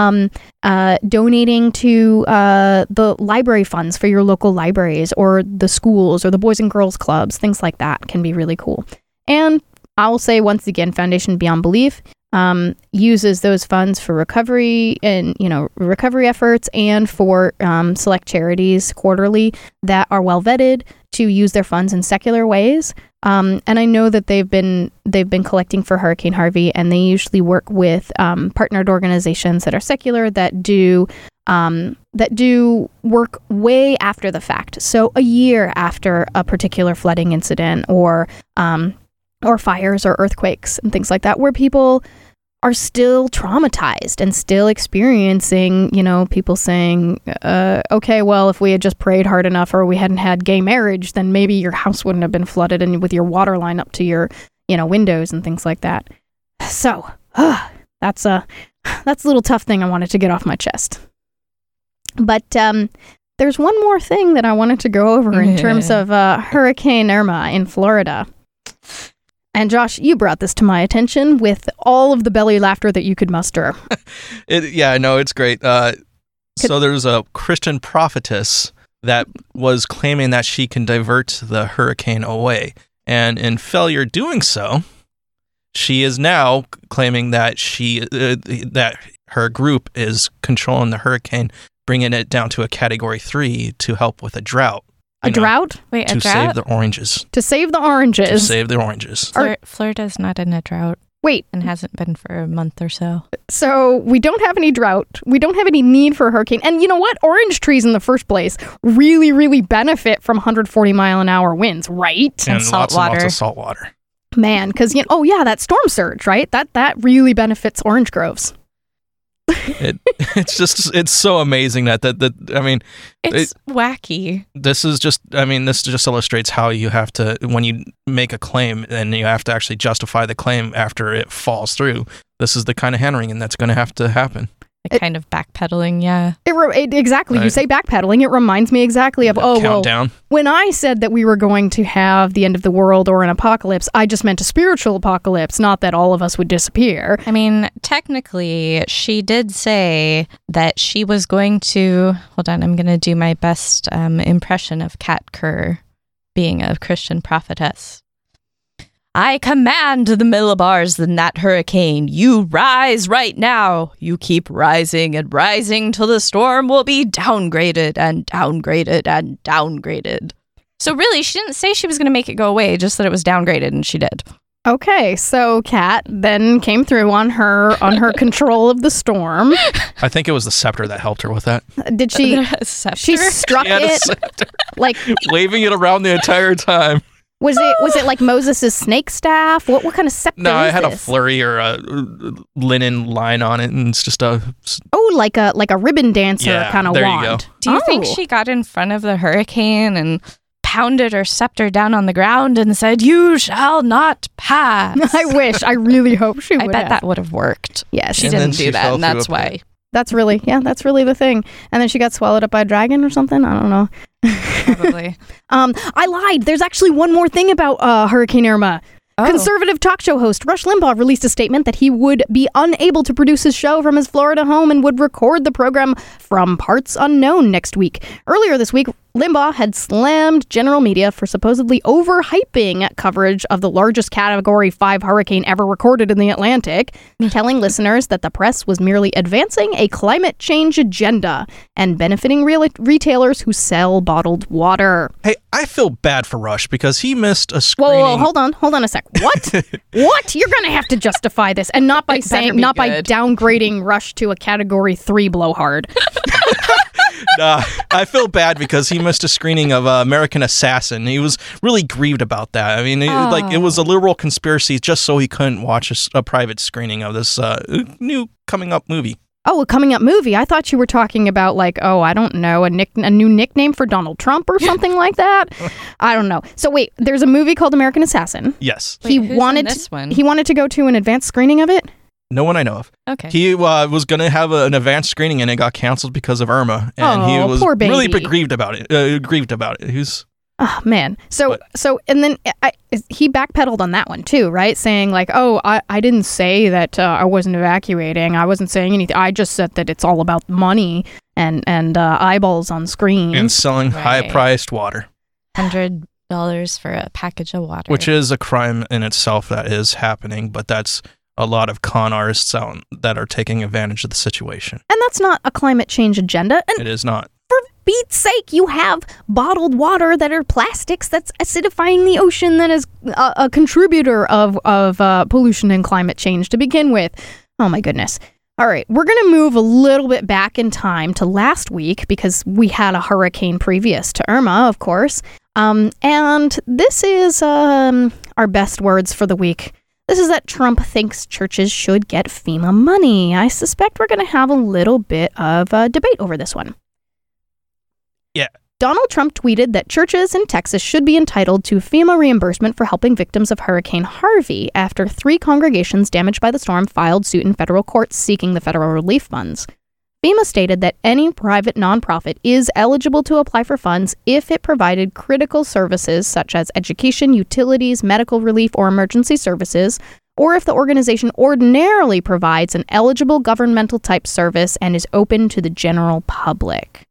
Speaker 1: donating to the library funds for your local libraries or the schools or the Boys and Girls Clubs, things like that can be really cool. And I will say once again, Foundation Beyond Belief uses those funds for recovery and, recovery efforts and for select charities quarterly that are well vetted to use their funds in secular ways. And I know that they've been collecting for Hurricane Harvey, and they usually work with partnered organizations that are secular that do work way after the fact. So a year after a particular flooding incident or fires or earthquakes and things like that, where people are still traumatized and still experiencing, people saying, okay, well, if we had just prayed hard enough or we hadn't had gay marriage, then maybe your house wouldn't have been flooded and with your water line up to your, windows and things like that. So that's a little tough thing I wanted to get off my chest. But there's one more thing that I wanted to go over in terms of Hurricane Irma in Florida. And Josh, you brought this to my attention with all of the belly laughter that you could muster.
Speaker 2: It's great. So there's a Christian prophetess that was claiming that she can divert the hurricane away. And in failure doing so, she is now claiming that that her group is controlling the hurricane, bringing it down to a Category 3 to help with a drought.
Speaker 1: Drought?
Speaker 3: Wait, a
Speaker 2: to
Speaker 3: drought?
Speaker 2: save the oranges.
Speaker 1: To save the oranges.
Speaker 2: To save the oranges.
Speaker 3: Florida's not in a drought.
Speaker 1: Wait.
Speaker 3: And hasn't been for a month or so.
Speaker 1: So we don't have any drought. We don't have any need for a hurricane. And you know what? Orange trees in the first place really, really benefit from 140 mile an hour winds, right?
Speaker 2: And lots and lots of salt water.
Speaker 1: Man, because, that storm surge, right? That really benefits orange groves.
Speaker 2: It's so amazing that
Speaker 3: it's wacky.
Speaker 2: This just illustrates how you have to, when you make a claim and you have to actually justify the claim after it falls through. This is the kind of hand-wringing that's going to have to happen.
Speaker 3: Kind of backpedaling, yeah.
Speaker 1: Exactly. Right. You say backpedaling, it reminds me exactly of,
Speaker 2: countdown.
Speaker 1: When I said that we were going to have the end of the world or an apocalypse, I just meant a spiritual apocalypse, not that all of us would disappear.
Speaker 3: I mean, technically, she did say that she was going to, hold on, I'm going to do my best impression of Kat Kerr being a Christian prophetess. I command the millibars in that hurricane. You rise right now. You keep rising and rising till the storm will be downgraded and downgraded and downgraded. So really, she didn't say she was going to make it go away, just that it was downgraded, and she did.
Speaker 1: Okay, so Kat then came through on her control of the storm.
Speaker 2: I think it was the scepter that helped her with that.
Speaker 1: Did she?
Speaker 3: Scepter?
Speaker 1: She struck
Speaker 2: She had a
Speaker 1: it
Speaker 2: scepter.
Speaker 1: like.
Speaker 2: Waving it around the entire time.
Speaker 1: Was it like Moses' snake staff? What kind of scepter?
Speaker 2: No,
Speaker 1: is
Speaker 2: it had
Speaker 1: this?
Speaker 2: a flurry or a linen line on it, and it's just a.
Speaker 1: Oh, like a ribbon dancer kind of
Speaker 2: there
Speaker 1: wand.
Speaker 2: you go.
Speaker 3: Do you think she got in front of the hurricane and pounded her scepter down on the ground and said, "You shall not pass"?
Speaker 1: I wish. I really hope she would.
Speaker 3: I bet that would have worked.
Speaker 1: Yes.
Speaker 3: She
Speaker 2: And then
Speaker 3: didn't
Speaker 2: she
Speaker 3: do that,
Speaker 2: fell
Speaker 3: and
Speaker 2: through
Speaker 3: that's
Speaker 2: a
Speaker 3: why.
Speaker 2: pit.
Speaker 1: That's really the thing. And then she got swallowed up by a dragon or something. I don't know.
Speaker 3: Probably.
Speaker 1: I lied. There's actually one more thing about Hurricane Irma.
Speaker 3: Oh.
Speaker 1: Conservative talk show host Rush Limbaugh released a statement that he would be unable to produce his show from his Florida home and would record the program from parts unknown next week. Earlier this week, Limbaugh had slammed general media for supposedly overhyping coverage of the largest Category 5 hurricane ever recorded in the Atlantic, telling listeners that the press was merely advancing a climate change agenda and benefiting retailers who sell bottled water.
Speaker 2: Hey, I feel bad for Rush because he missed a screening.
Speaker 1: Whoa, hold on a sec. What? What? You're gonna have to justify this, and not by by downgrading Rush to a Category 3 blowhard.
Speaker 2: Nah, I feel bad because he missed a screening of American Assassin. He was really grieved about that. I mean, it was a literal conspiracy just so he couldn't watch a private screening of this new coming up movie.
Speaker 1: Oh, a coming up movie. I thought you were talking about I don't know, a new nickname for Donald Trump or something like that. I don't know. So wait, there's a movie called American Assassin.
Speaker 2: Yes.
Speaker 3: Wait, who's in this one?
Speaker 1: He wanted to go to an advanced screening of it.
Speaker 2: No one I know of.
Speaker 3: Okay.
Speaker 2: He was going to have an advanced screening and it got canceled because of Irma, and he was
Speaker 1: poor baby.
Speaker 2: really grieved about it. He's
Speaker 1: Oh man. So and then he backpedaled on that one too, right? Saying I didn't say that I wasn't evacuating. I wasn't saying anything. I just said that it's all about money and eyeballs on screen
Speaker 2: and selling
Speaker 3: Right.
Speaker 2: high-priced water.
Speaker 3: $100 for a package of water.
Speaker 2: Which is a crime in itself that is happening, but that's a lot of con artists out that are taking advantage of the situation.
Speaker 1: And that's not a climate change agenda. And
Speaker 2: It is not.
Speaker 1: for Pete's sake, you have bottled water that are plastics that's acidifying the ocean that is a contributor of pollution and climate change to begin with. Oh my goodness. All right, we're going to move a little bit back in time to last week because we had a hurricane previous to Irma, of course. And this is our best words for the week. This is that Trump thinks churches should get FEMA money. I suspect we're going to have a little bit of a debate over this one.
Speaker 2: Yeah.
Speaker 1: Donald Trump tweeted that churches in Texas should be entitled to FEMA reimbursement for helping victims of Hurricane Harvey after 3 congregations damaged by the storm filed suit in federal courts seeking the federal relief funds. FEMA stated that any private nonprofit is eligible to apply for funds if it provided critical services such as education, utilities, medical relief, or emergency services, or if the organization ordinarily provides an eligible governmental type service and is open to the general public.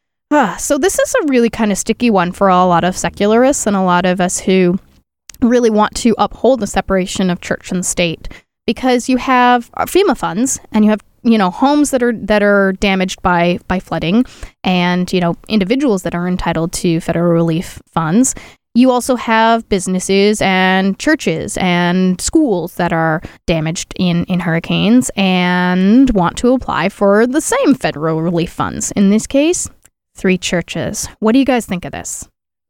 Speaker 1: So this is a really kind of sticky one for a lot of secularists and a lot of us who really want to uphold the separation of church and state, because you have FEMA funds and you have homes that are damaged by flooding, and individuals that are entitled to federal relief funds. You also have businesses and churches and schools that are damaged in hurricanes and want to apply for the same federal relief funds. In this case, 3 churches. What do you guys think of this?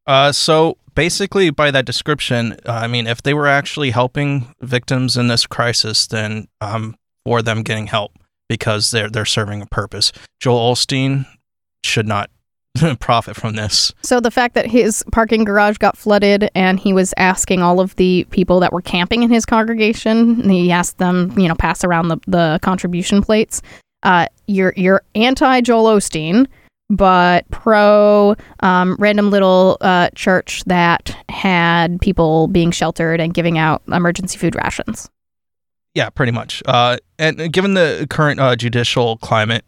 Speaker 2: So basically, by that description, I mean, if they were actually helping victims in this crisis, then for them getting help because they're serving a purpose. Joel Osteen should not profit from this.
Speaker 1: So the fact that his parking garage got flooded and he was asking all of the people that were camping in his congregation, and he asked them, pass around the contribution plates. You're anti Joel Osteen, but pro random little church that had people being sheltered and giving out emergency food rations.
Speaker 2: Yeah, pretty much. And given the current judicial climate,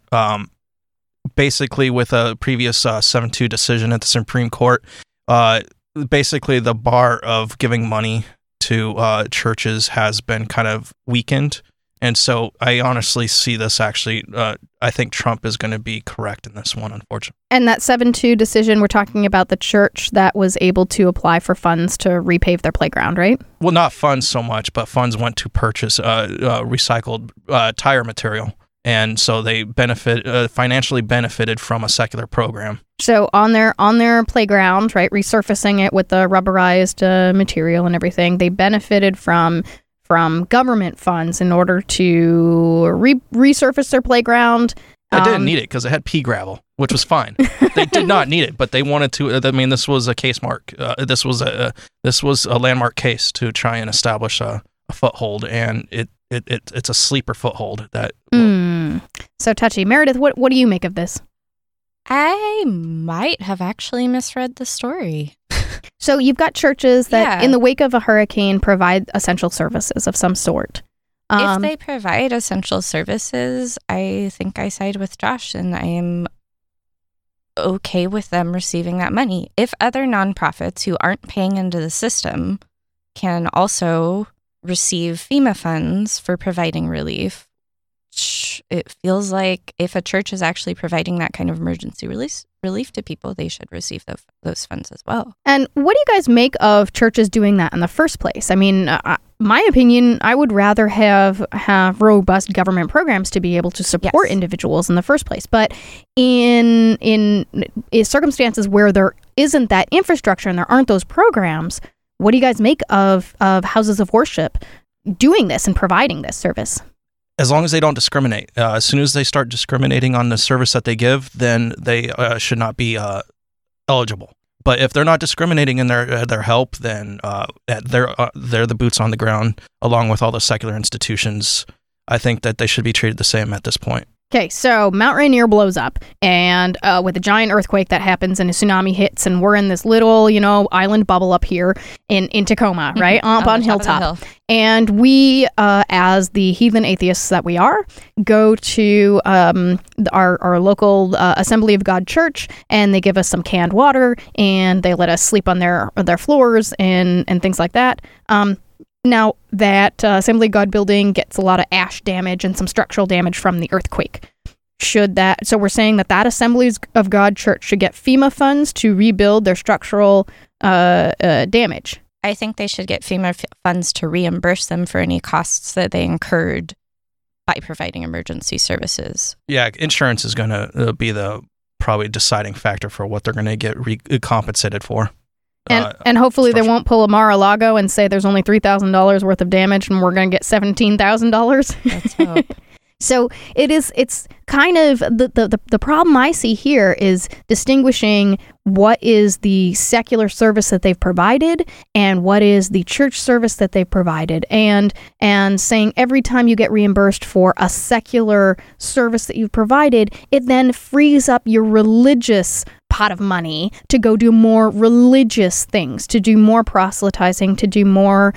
Speaker 2: basically with a previous 7-2 decision at the Supreme Court, basically the bar of giving money to churches has been kind of weakened. And so I honestly see this actually, I think Trump is going to be correct in this one, unfortunately.
Speaker 1: And that 7-2 decision, we're talking about the church that was able to apply for funds to repave their playground, right?
Speaker 2: Well, not funds so much, but funds went to purchase recycled tire material. And so they financially benefited from a secular program.
Speaker 1: So on their playground, right, resurfacing it with the rubberized material and everything, they benefited from government funds in order to resurface their playground.
Speaker 2: They didn't need it because it had pea gravel, which was fine. They did not need it, but they wanted to. I mean, this was a case mark. This was a landmark case to try and establish a foothold, and it's a sleeper foothold that.
Speaker 1: So touchy. Meredith, what do you make of this?
Speaker 3: I might have actually misread the story.
Speaker 1: So you've got churches that, in the wake of a hurricane, provide essential services of some sort.
Speaker 3: If they provide essential services, I think I side with Josh, and I am okay with them receiving that money. If other nonprofits who aren't paying into the system can also receive FEMA funds for providing relief, it feels like if a church is actually providing that kind of emergency relief to people, they should receive those funds as well.
Speaker 1: And what do you guys make of churches doing that in the first place? I mean, my opinion, I would rather have robust government programs to be able to support individuals in the first place. But in circumstances where there isn't that infrastructure and there aren't those programs, what do you guys make of houses of worship doing this and providing this service?
Speaker 2: As long as they don't discriminate. As soon as they start discriminating on the service that they give, then they should not be eligible. But if they're not discriminating in their help, then they're the boots on the ground, along with all the secular institutions. I think that they should be treated the same at this point.
Speaker 1: Okay, so Mount Rainier blows up, and with a giant earthquake that happens and a tsunami hits, and we're in this little, island bubble up here in Tacoma, right? Up on Hilltop. And we, as the heathen atheists that we are, go to our local Assembly of God church, and they give us some canned water, and they let us sleep on their floors and things like that. Now, that Assembly of God building gets a lot of ash damage and some structural damage from the earthquake. So we're saying that Assemblies of God church should get FEMA funds to rebuild their structural damage.
Speaker 3: I think they should get FEMA funds to reimburse them for any costs that they incurred by providing emergency services.
Speaker 2: Yeah, insurance is going to be the probably deciding factor for what they're going to get compensated for.
Speaker 1: And hopefully they won't pull a Mar-a-Lago and say there's only $3,000 worth of damage and we're going to get $17,000.
Speaker 3: Let's hope.
Speaker 1: So it's kind of the problem I see here is distinguishing what is the secular service that they've provided and what is the church service that they've provided, and saying every time you get reimbursed for a secular service that you've provided, it then frees up your religious pot of money to go do more religious things, to do more proselytizing, to do more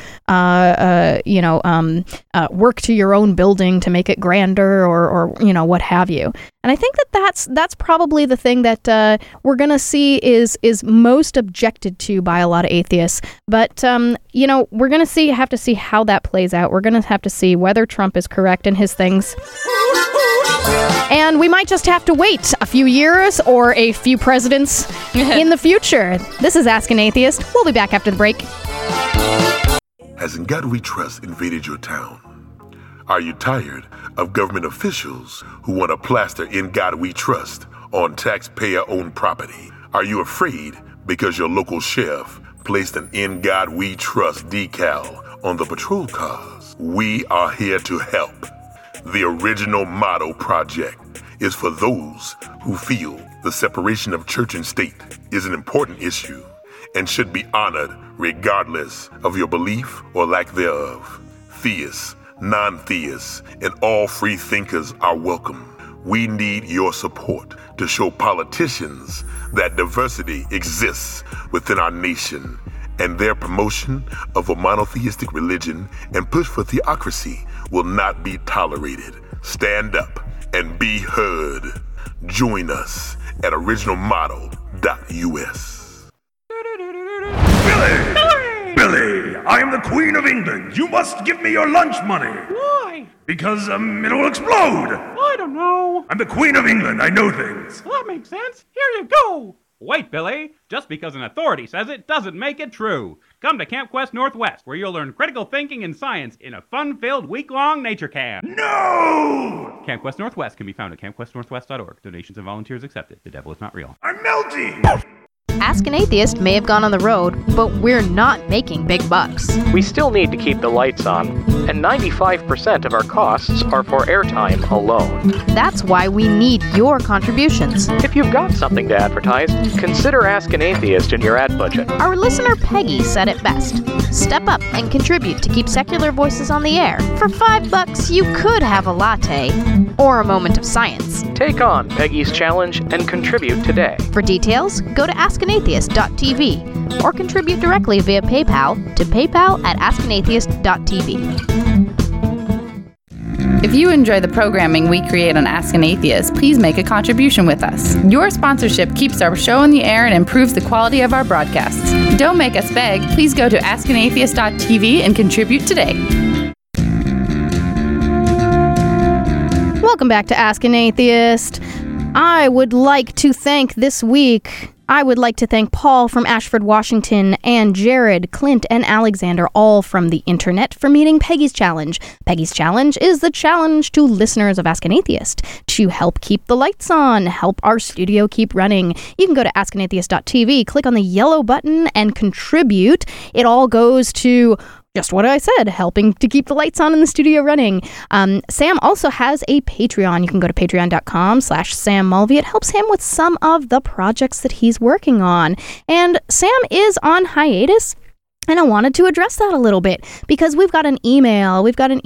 Speaker 1: work to your own building to make it grander or what have you. And I think that's probably the thing that we're going to see is most objected to by a lot of atheists. But we're going to have to see how that plays out. We're going to have to see whether Trump is correct in his things. And we might just have to wait a few years or a few presidents in the future. This is Ask an Atheist. We'll be back after the break.
Speaker 13: Has In God We Trust invaded your town? Are you tired of government officials who want to plaster In God We Trust on taxpayer-owned property? Are you afraid because your local sheriff placed an In God We Trust decal on the patrol cars? We are here to help. The Original Motto Project is for those who feel the separation of church and state is an important issue and should be honored regardless of your belief or lack thereof. Theists, non-theists, and all free thinkers are welcome. We need your support to show politicians that diversity exists within our nation, and their promotion of a monotheistic religion and push for theocracy will not be tolerated. Stand up and be heard. Join us at originalmotto.us.
Speaker 6: Billy, I am the Queen of England. You must give me your lunch money.
Speaker 7: Why?
Speaker 6: Because, it'll explode.
Speaker 7: I don't know.
Speaker 6: I'm the Queen of England. I know things.
Speaker 7: Well, that makes sense. Here you go.
Speaker 8: Wait, Billy. Just because an authority says it doesn't make it true. Come to Camp Quest Northwest, where you'll learn critical thinking and science in a fun-filled week-long nature camp.
Speaker 6: No!
Speaker 8: Camp Quest Northwest can be found at campquestnorthwest.org. Donations and volunteers accepted. The devil is not real.
Speaker 6: I'm melting!
Speaker 1: Ask an Atheist may have gone on the road, but we're not making big bucks.
Speaker 9: We still need to keep the lights on, and 95% of our costs are for airtime alone.
Speaker 1: That's why we need your contributions.
Speaker 9: If you've got something to advertise, consider Ask an Atheist in your ad budget.
Speaker 1: Our listener Peggy said it best. Step up and contribute to keep secular voices on the air. For $5, you could have a latte or a moment of science.
Speaker 9: Take on Peggy's challenge and contribute today.
Speaker 1: For details, go to askanatheist.tv or contribute directly via PayPal to paypal@askanatheist.tv.
Speaker 14: If you enjoy the programming we create on Ask an Atheist, please make a contribution with us. Your sponsorship keeps our show in the air and improves the quality of our broadcasts. Don't make us beg. Please go to askanatheist.tv and contribute today.
Speaker 1: Welcome back to Ask an Atheist. I would like to thank Paul from Ashford, Washington, and Jared, Clint, and Alexander, all from the internet, for meeting Peggy's Challenge. Peggy's Challenge is the challenge to listeners of Ask an Atheist to help keep the lights on, help our studio keep running. You can go to askanatheist.tv, click on the yellow button, and contribute. It all goes to just what I said, helping to keep the lights on in the studio running. Sam also has a Patreon. You can go to patreon.com/Sam Mulvey. It helps him with some of the projects that he's working on. And Sam is on hiatus. And I wanted to address that a little bit because we've got an email.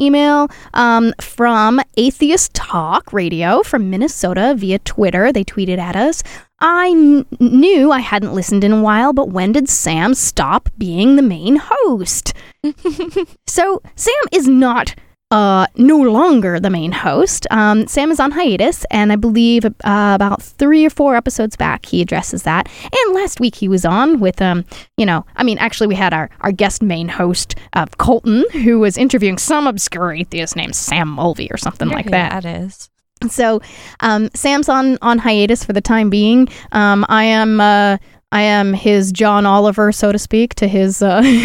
Speaker 1: From Atheist Talk Radio from Minnesota via Twitter. They tweeted at us. I knew I hadn't listened in a while, but when did Sam stop being the main host? So Sam is not no longer the main host. Sam is on hiatus, and I believe about 3 or 4 episodes back he addresses that. And last week he was on with, actually we had our guest main host, Colton, who was interviewing some obscure atheist named Sam Mulvey or something like that.
Speaker 3: That is.
Speaker 1: So Sam's on hiatus for the time being. I am his John Oliver, so to speak, to his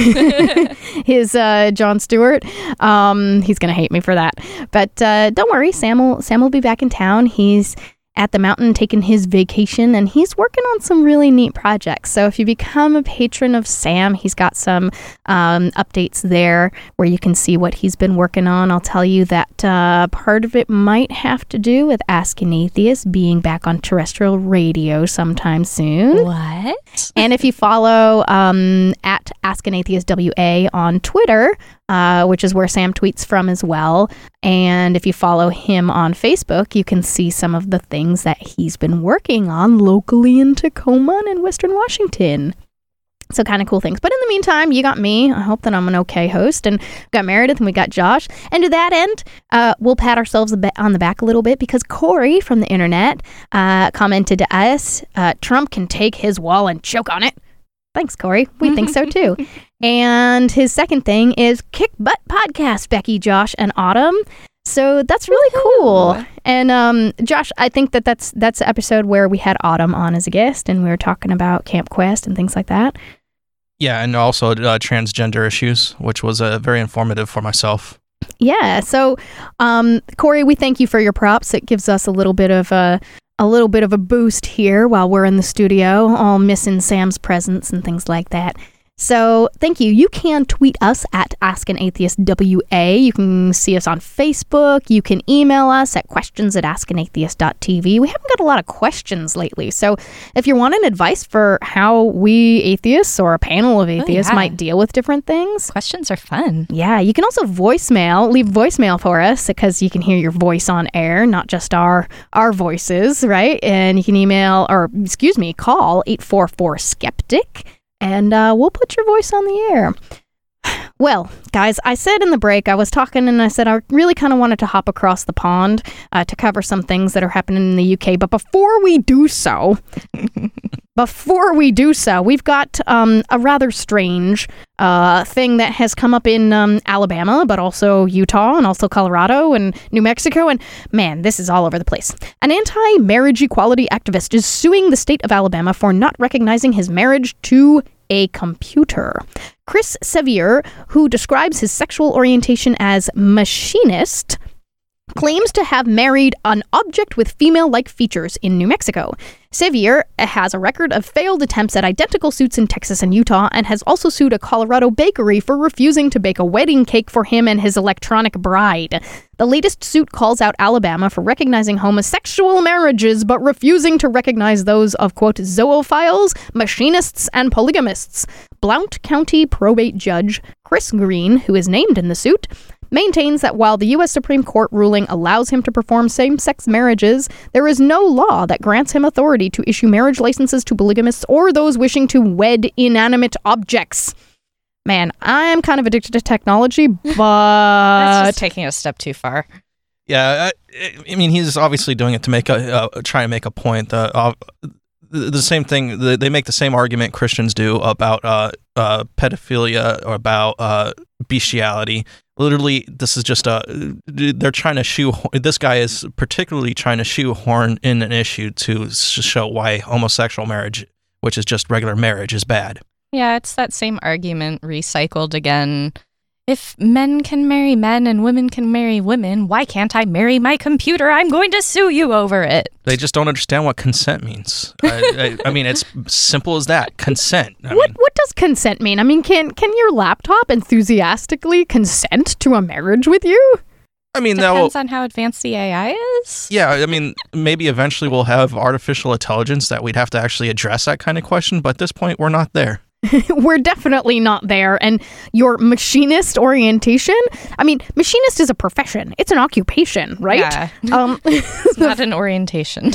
Speaker 1: Jon Stewart. He's gonna hate me for that, but don't worry, Sam will be back in town. He's at the mountain taking his vacation, and he's working on some really neat projects. So if you become a patron of Sam, he's got some updates there where you can see what he's been working on. I'll tell you that part of it might have to do with Ask an Atheist being back on terrestrial radio sometime soon.
Speaker 3: What?
Speaker 1: And if you follow at Ask an Atheist WA on Twitter, which is where Sam tweets from as well, and if you follow him on Facebook, you can see some of the things that he's been working on locally in Tacoma and in Western Washington. So kind of cool things. But in the meantime, you got me. I hope that I'm an okay host. And we got Meredith and we got Josh. And to that end, we'll pat ourselves on the back a little bit because Corey from the internet commented to us, Trump can take his wall and choke on it. Thanks, Corey. We think so, too. And his second thing is Kick Butt Podcast, Becky, Josh, and Autumn. So that's really cool. And Josh, I think that's the episode where we had Autumn on as a guest, and we were talking about Camp Quest and things like that.
Speaker 2: Yeah, and also transgender issues, which was very informative for myself.
Speaker 1: Yeah. So, Corey, we thank you for your props. It gives us a little bit of a boost here while we're in the studio, all missing Sam's presence and things like that. So thank you. You can tweet us at Ask an Atheist WA. You can see us on Facebook. You can email us at questions@askanatheist.tv. We haven't got a lot of questions lately. So if you're wanting advice for how we atheists or a panel of atheists might deal with different things.
Speaker 3: Questions are fun.
Speaker 1: Yeah. You can also leave voicemail for us because you can hear your voice on air, not just our voices, right? And you can call 844-SKEPTIC. And we'll put your voice on the air. Well, guys, I said in the break, I was talking and I said I really kind of wanted to hop across the pond to cover some things that are happening in the UK. But before we do so, before we do so, we've got a rather strange thing that has come up in Alabama, but also Utah and also Colorado and New Mexico. And man, this is all over the place. An anti-marriage equality activist is suing the state of Alabama for not recognizing his marriage to a computer. Chris Sevier, who describes his sexual orientation as machinist, claims to have married an object with female-like features in New Mexico. Sevier has a record of failed attempts at identical suits in Texas and Utah, and has also sued a Colorado bakery for refusing to bake a wedding cake for him and his electronic bride. The latest suit calls out Alabama for recognizing homosexual marriages, but refusing to recognize those of, quote, zoophiles, machinists, and polygamists. Blount County probate judge Chris Green, who is named in the suit, maintains that while the U.S. Supreme Court ruling allows him to perform same-sex marriages, there is no law that grants him authority to issue marriage licenses to polygamists or those wishing to wed inanimate objects. Man, I am kind of addicted to technology, but...
Speaker 3: That's just taking a step too far.
Speaker 2: Yeah, I mean, he's obviously doing it to make try to make a point. The same thing, they make the same argument Christians do about pedophilia or about bestiality. Literally, this is just they're trying to this guy is particularly trying to shoehorn in an issue to show why homosexual marriage, which is just regular marriage, is bad.
Speaker 3: Yeah, it's that same argument recycled again. If men can marry men and women can marry women, why can't I marry my computer? I'm going to sue you over it.
Speaker 2: They just don't understand what consent means. I mean, it's simple as that. Consent.
Speaker 1: What does consent mean? I mean, can your laptop enthusiastically consent to a marriage with you?
Speaker 2: I mean,
Speaker 3: depends on how advanced the AI is.
Speaker 2: Yeah, I mean, maybe eventually we'll have artificial intelligence that we'd have to actually address that kind of question, but at this point, we're not there.
Speaker 1: We're definitely not there. And your machinist orientation, I mean, machinist is a profession. It's an occupation, right?
Speaker 3: Yeah. It's not an orientation.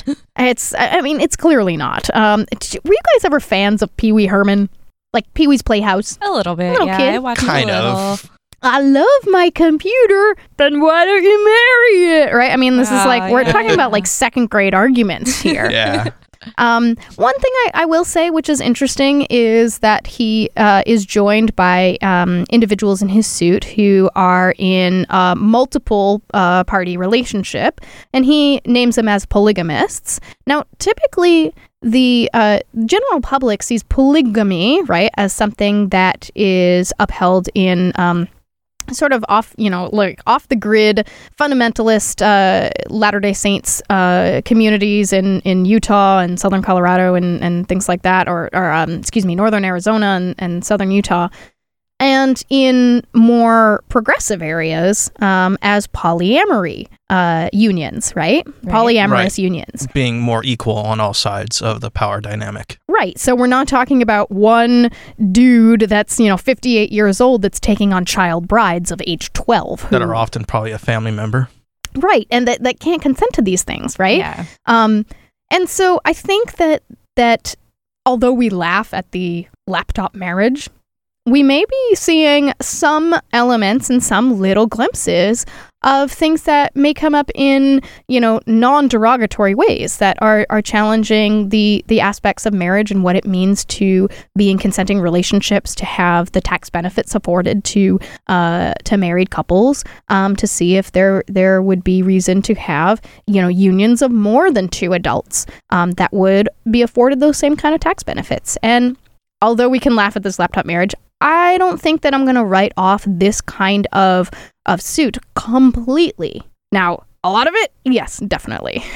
Speaker 1: It's clearly not. Were you guys ever fans of Pee Wee Herman? Like Pee Wee's Playhouse?
Speaker 3: A little bit,
Speaker 1: little
Speaker 3: yeah.
Speaker 1: kid.
Speaker 3: I watched
Speaker 2: kind
Speaker 3: a little.
Speaker 2: of.
Speaker 1: I love my computer, then why don't you marry it? Right? I mean, this is like, we're talking about like second grade arguments here.
Speaker 2: Yeah.
Speaker 1: One thing I will say, which is interesting, is that he is joined by individuals in his suit who are in multiple party relationship, and he names them as polygamists. Now, typically, the general public sees polygamy, right, as something that is upheld in sort of off the grid fundamentalist Latter-day Saints communities in Utah and southern Colorado and things like that, or northern Arizona and southern Utah, and in more progressive areas as polyamory unions, right? Polyamorous unions.
Speaker 2: Being more equal on all sides of the power dynamic.
Speaker 1: Right. So we're not talking about one dude that's, 58 years old that's taking on child brides of age 12.
Speaker 2: That are often probably a family member.
Speaker 1: Right. And that can't consent to these things, right?
Speaker 3: Yeah.
Speaker 1: And so I think that although we laugh at the laptop marriage, we may be seeing some elements and some little glimpses of things that may come up in, non-derogatory ways that are challenging the aspects of marriage and what it means to be in consenting relationships, to have the tax benefits afforded to married couples, to see if there would be reason to have, unions of more than two adults that would be afforded those same kind of tax benefits. And although we can laugh at this laptop marriage, I don't think that I'm going to write off this kind of suit completely. Now, a lot of it, yes, definitely.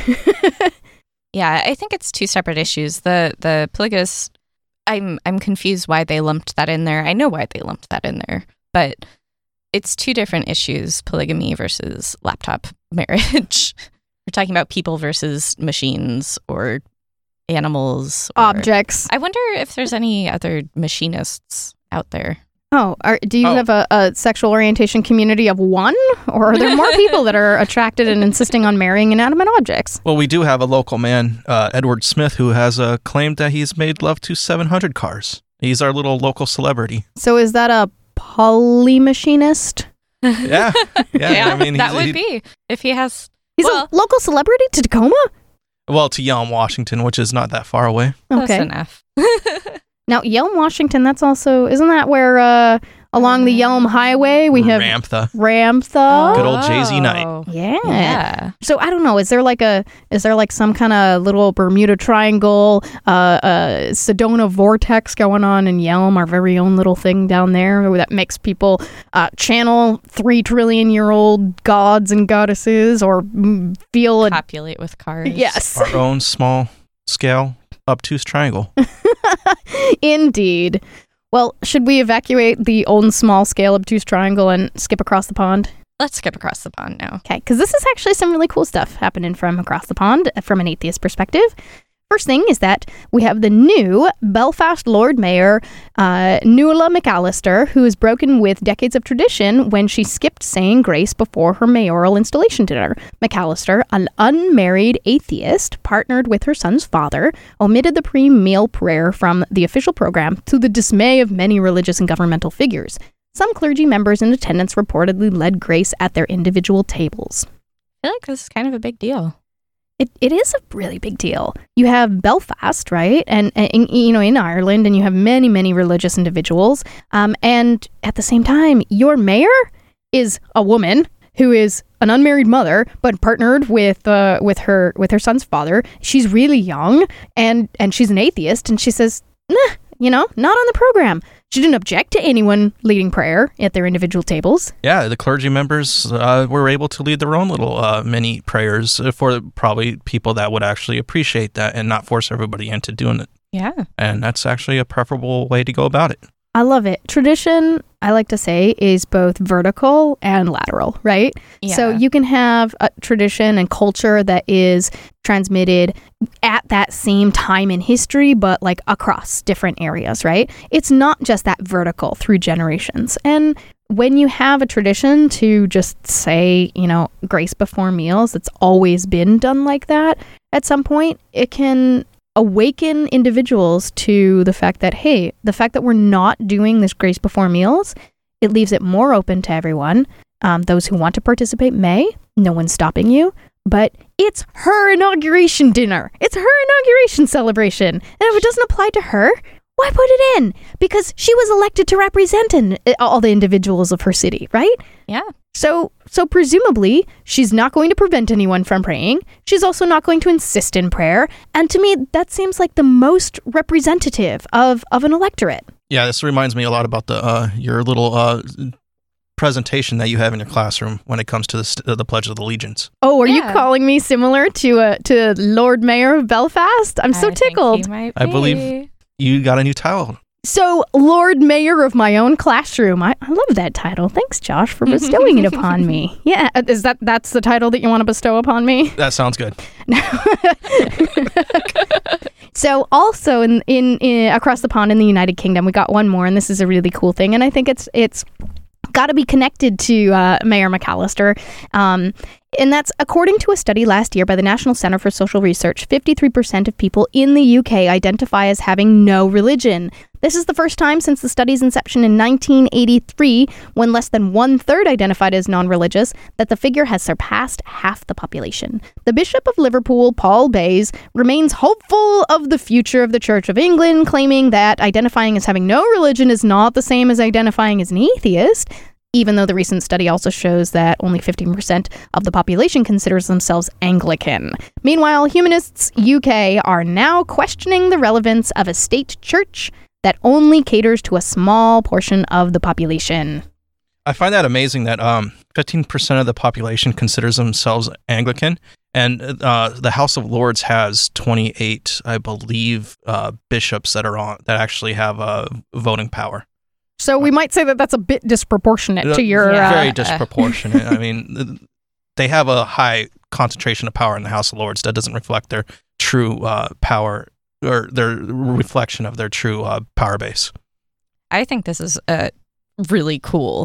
Speaker 3: Yeah, I think it's two separate issues. The polygamous, I'm confused why they lumped that in there. I know why they lumped that in there, but it's two different issues, polygamy versus laptop marriage. We're talking about people versus machines or animals.
Speaker 1: Objects.
Speaker 3: I wonder if there's any other machinists out there.
Speaker 1: Oh, do you have a sexual orientation community of one? Or are there more people that are attracted and insisting on marrying inanimate objects?
Speaker 2: Well, we do have a local man, Edward Smith, who has claimed that he's made love to 700 cars. He's our little local celebrity.
Speaker 1: So is that a polymachinist?
Speaker 2: Yeah.
Speaker 3: Yeah,
Speaker 2: I mean,
Speaker 3: that would be. If he has...
Speaker 1: He's a local celebrity to Tacoma?
Speaker 2: Well, to Yelm, Washington, which is not that far away.
Speaker 3: Close
Speaker 1: Okay.
Speaker 3: enough.
Speaker 1: Now, Yelm, Washington, that's also, isn't that where along the Yelm Highway we have
Speaker 2: Ramtha.
Speaker 1: Ramtha?
Speaker 2: Good old Jay-Z night.
Speaker 1: Yeah. So I don't know. Is there like some kind of little Bermuda Triangle, Sedona vortex going on in Yelm, our very own little thing down there that makes people channel 3 trillion-year-old gods and goddesses or feel
Speaker 3: Populate with cars.
Speaker 1: Yes.
Speaker 2: Our own small scale obtuse triangle.
Speaker 1: Indeed. Well, should we evacuate the old and small scale obtuse triangle and skip across the pond?
Speaker 3: Let's skip across the pond now.
Speaker 1: Okay, because this is actually some really cool stuff happening from across the pond from an atheist perspective. First thing is that we have the new Belfast Lord Mayor, Nuala McAllister, who has broken with decades of tradition when she skipped saying grace before her mayoral installation dinner. McAllister, an unmarried atheist, partnered with her son's father, omitted the pre-meal prayer from the official program to the dismay of many religious and governmental figures. Some clergy members in attendance reportedly led grace at their individual tables.
Speaker 3: I feel like this is kind of a big deal.
Speaker 1: It is a really big deal. You have Belfast, right? And you know, in Ireland, and you have many, many religious individuals. And at the same time, your mayor is a woman who is an unmarried mother, but partnered with her son's father. She's really young, and she's an atheist, and she says, nah, not on the program. She didn't object to anyone leading prayer at their individual tables.
Speaker 2: Yeah, the clergy members were able to lead their own little mini prayers for probably people that would actually appreciate that and not force everybody into doing it.
Speaker 3: Yeah.
Speaker 2: And that's actually a preferable way to go about it.
Speaker 1: I love it. Tradition, I like to say, is both vertical and lateral, right?
Speaker 3: Yeah.
Speaker 1: So you can have a tradition and culture that is transmitted at that same time in history, but like across different areas, right? It's not just that vertical through generations. And when you have a tradition to just say, grace before meals, it's always been done like that, at some point, it can awaken individuals to the fact that, hey, the fact that we're not doing this grace before meals, it leaves it more open to everyone. Those who want to participate may. No one's stopping you. But it's her inauguration dinner. It's her inauguration celebration. And if it doesn't apply to her, why put it in? Because she was elected to represent all the individuals of her city, right?
Speaker 3: Yeah.
Speaker 1: So presumably, she's not going to prevent anyone from praying. She's also not going to insist in prayer. And to me, that seems like the most representative of an electorate.
Speaker 2: Yeah, this reminds me a lot about your little presentation that you have in your classroom when it comes to the Pledge of Allegiance.
Speaker 1: Oh, are you calling me similar to Lord Mayor of Belfast? I'm so tickled.
Speaker 2: I believe you got a new title.
Speaker 1: So, Lord Mayor of my own classroom. I love that title. Thanks, Josh, for bestowing it upon me. Yeah, that's the title that you want to bestow upon me?
Speaker 2: That sounds good.
Speaker 1: So, also in across the pond in the United Kingdom, we got one more, and this is a really cool thing, and I think it's got to be connected to Mayor McAllister. And that's according to a study last year by the National Center for Social Research. 53% of people in the UK identify as having no religion. This is the first time since the study's inception in 1983, when less than 1/3 identified as non-religious, that the figure has surpassed half the population. The Bishop of Liverpool, Paul Bayes, remains hopeful of the future of the Church of England, claiming that identifying as having no religion is not the same as identifying as an atheist, even though the recent study also shows that only 15% of the population considers themselves Anglican. Meanwhile, Humanists UK are now questioning the relevance of a state church that only caters to a small portion of the population.
Speaker 2: I find that amazing that 15% of the population considers themselves Anglican, and the House of Lords has 28, I believe, bishops that actually have voting power.
Speaker 1: So we might say that that's a bit disproportionate to your...
Speaker 2: Very disproportionate. I mean, they have a high concentration of power in the House of Lords that doesn't reflect their true power or their reflection of their true power base.
Speaker 3: I think this is really cool.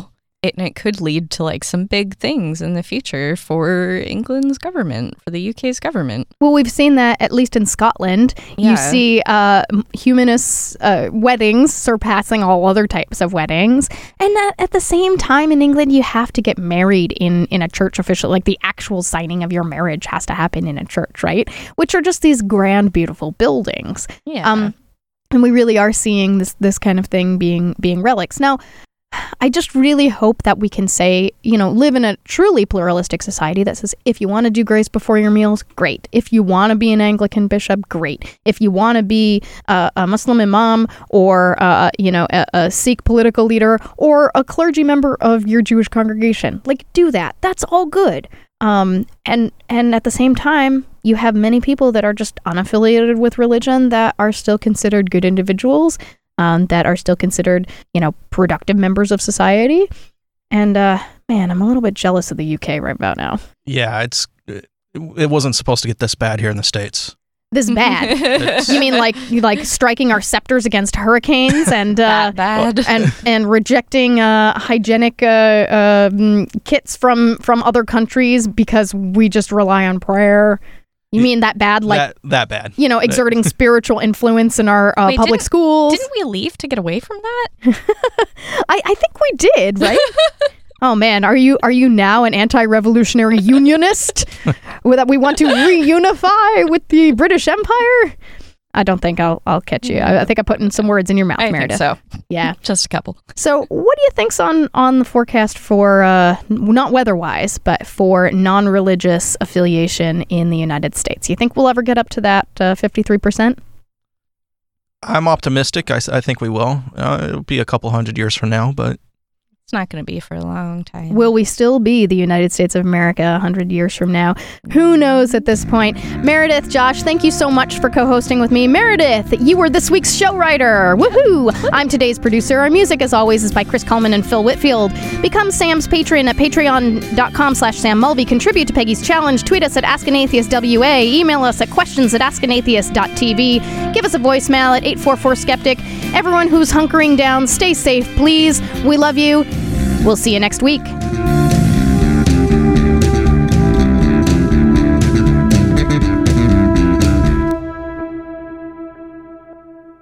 Speaker 3: it could lead to like some big things in the future for England's government, for the UK's government.
Speaker 1: Well, we've seen that at least in Scotland.
Speaker 3: Yeah.
Speaker 1: You see humanist weddings surpassing all other types of weddings. And at the same time in England, you have to get married in a church official, like the actual signing of your marriage has to happen in a church, right? Which are just these grand, beautiful buildings.
Speaker 3: Yeah.
Speaker 1: And we really are seeing this kind of thing being relics. Now, I just really hope that we can say, live in a truly pluralistic society that says, if you want to do grace before your meals, great. If you want to be an Anglican bishop, great. If you want to be a Muslim imam or, a Sikh political leader or a clergy member of your Jewish congregation, like, do that. That's all good. And at the same time, you have many people that are just unaffiliated with religion that are still considered good individuals, that are still considered, productive members of society. And, man, I'm a little bit jealous of the UK right about now.
Speaker 2: Yeah, it wasn't supposed to get this bad here in the States.
Speaker 1: This bad? You mean like striking our scepters against hurricanes and
Speaker 3: bad.
Speaker 1: and rejecting hygienic kits from other countries because we just rely on prayer? You mean that bad? Like
Speaker 2: that bad?
Speaker 1: Exerting spiritual influence in our public schools.
Speaker 3: Didn't we leave to get away from that?
Speaker 1: I think we did, right? Oh man, are you now an anti-revolutionary unionist that we want to reunify with the British Empire? I don't think I'll catch you. I think I put in some words in your mouth, Meredith.
Speaker 3: I think so.
Speaker 1: Yeah,
Speaker 3: just a couple.
Speaker 1: So, what do you think's on the forecast for not weather-wise, but for non-religious affiliation in the United States? You think we'll ever get up to that 53%?
Speaker 2: I'm optimistic. I think we will. It'll be a couple hundred years from now, but
Speaker 3: it's not going to be for a long time.
Speaker 1: Will we still be the United States of America 100 years from now? Who knows at this point? Meredith, Josh, thank you so much for co-hosting with me. Meredith, you were this week's show writer. Woohoo! I'm today's producer. Our music, as always, is by Chris Coleman and Phil Whitfield. Become Sam's patron at patreon.com/Sam Mulvey. Contribute to Peggy's Challenge. Tweet us at AskAnAtheistWA. Email us at questions@askanatheist.tv. Give us a voicemail at 844-SKEPTIC. Everyone who's hunkering down, stay safe, please. We love you. We'll see you next week.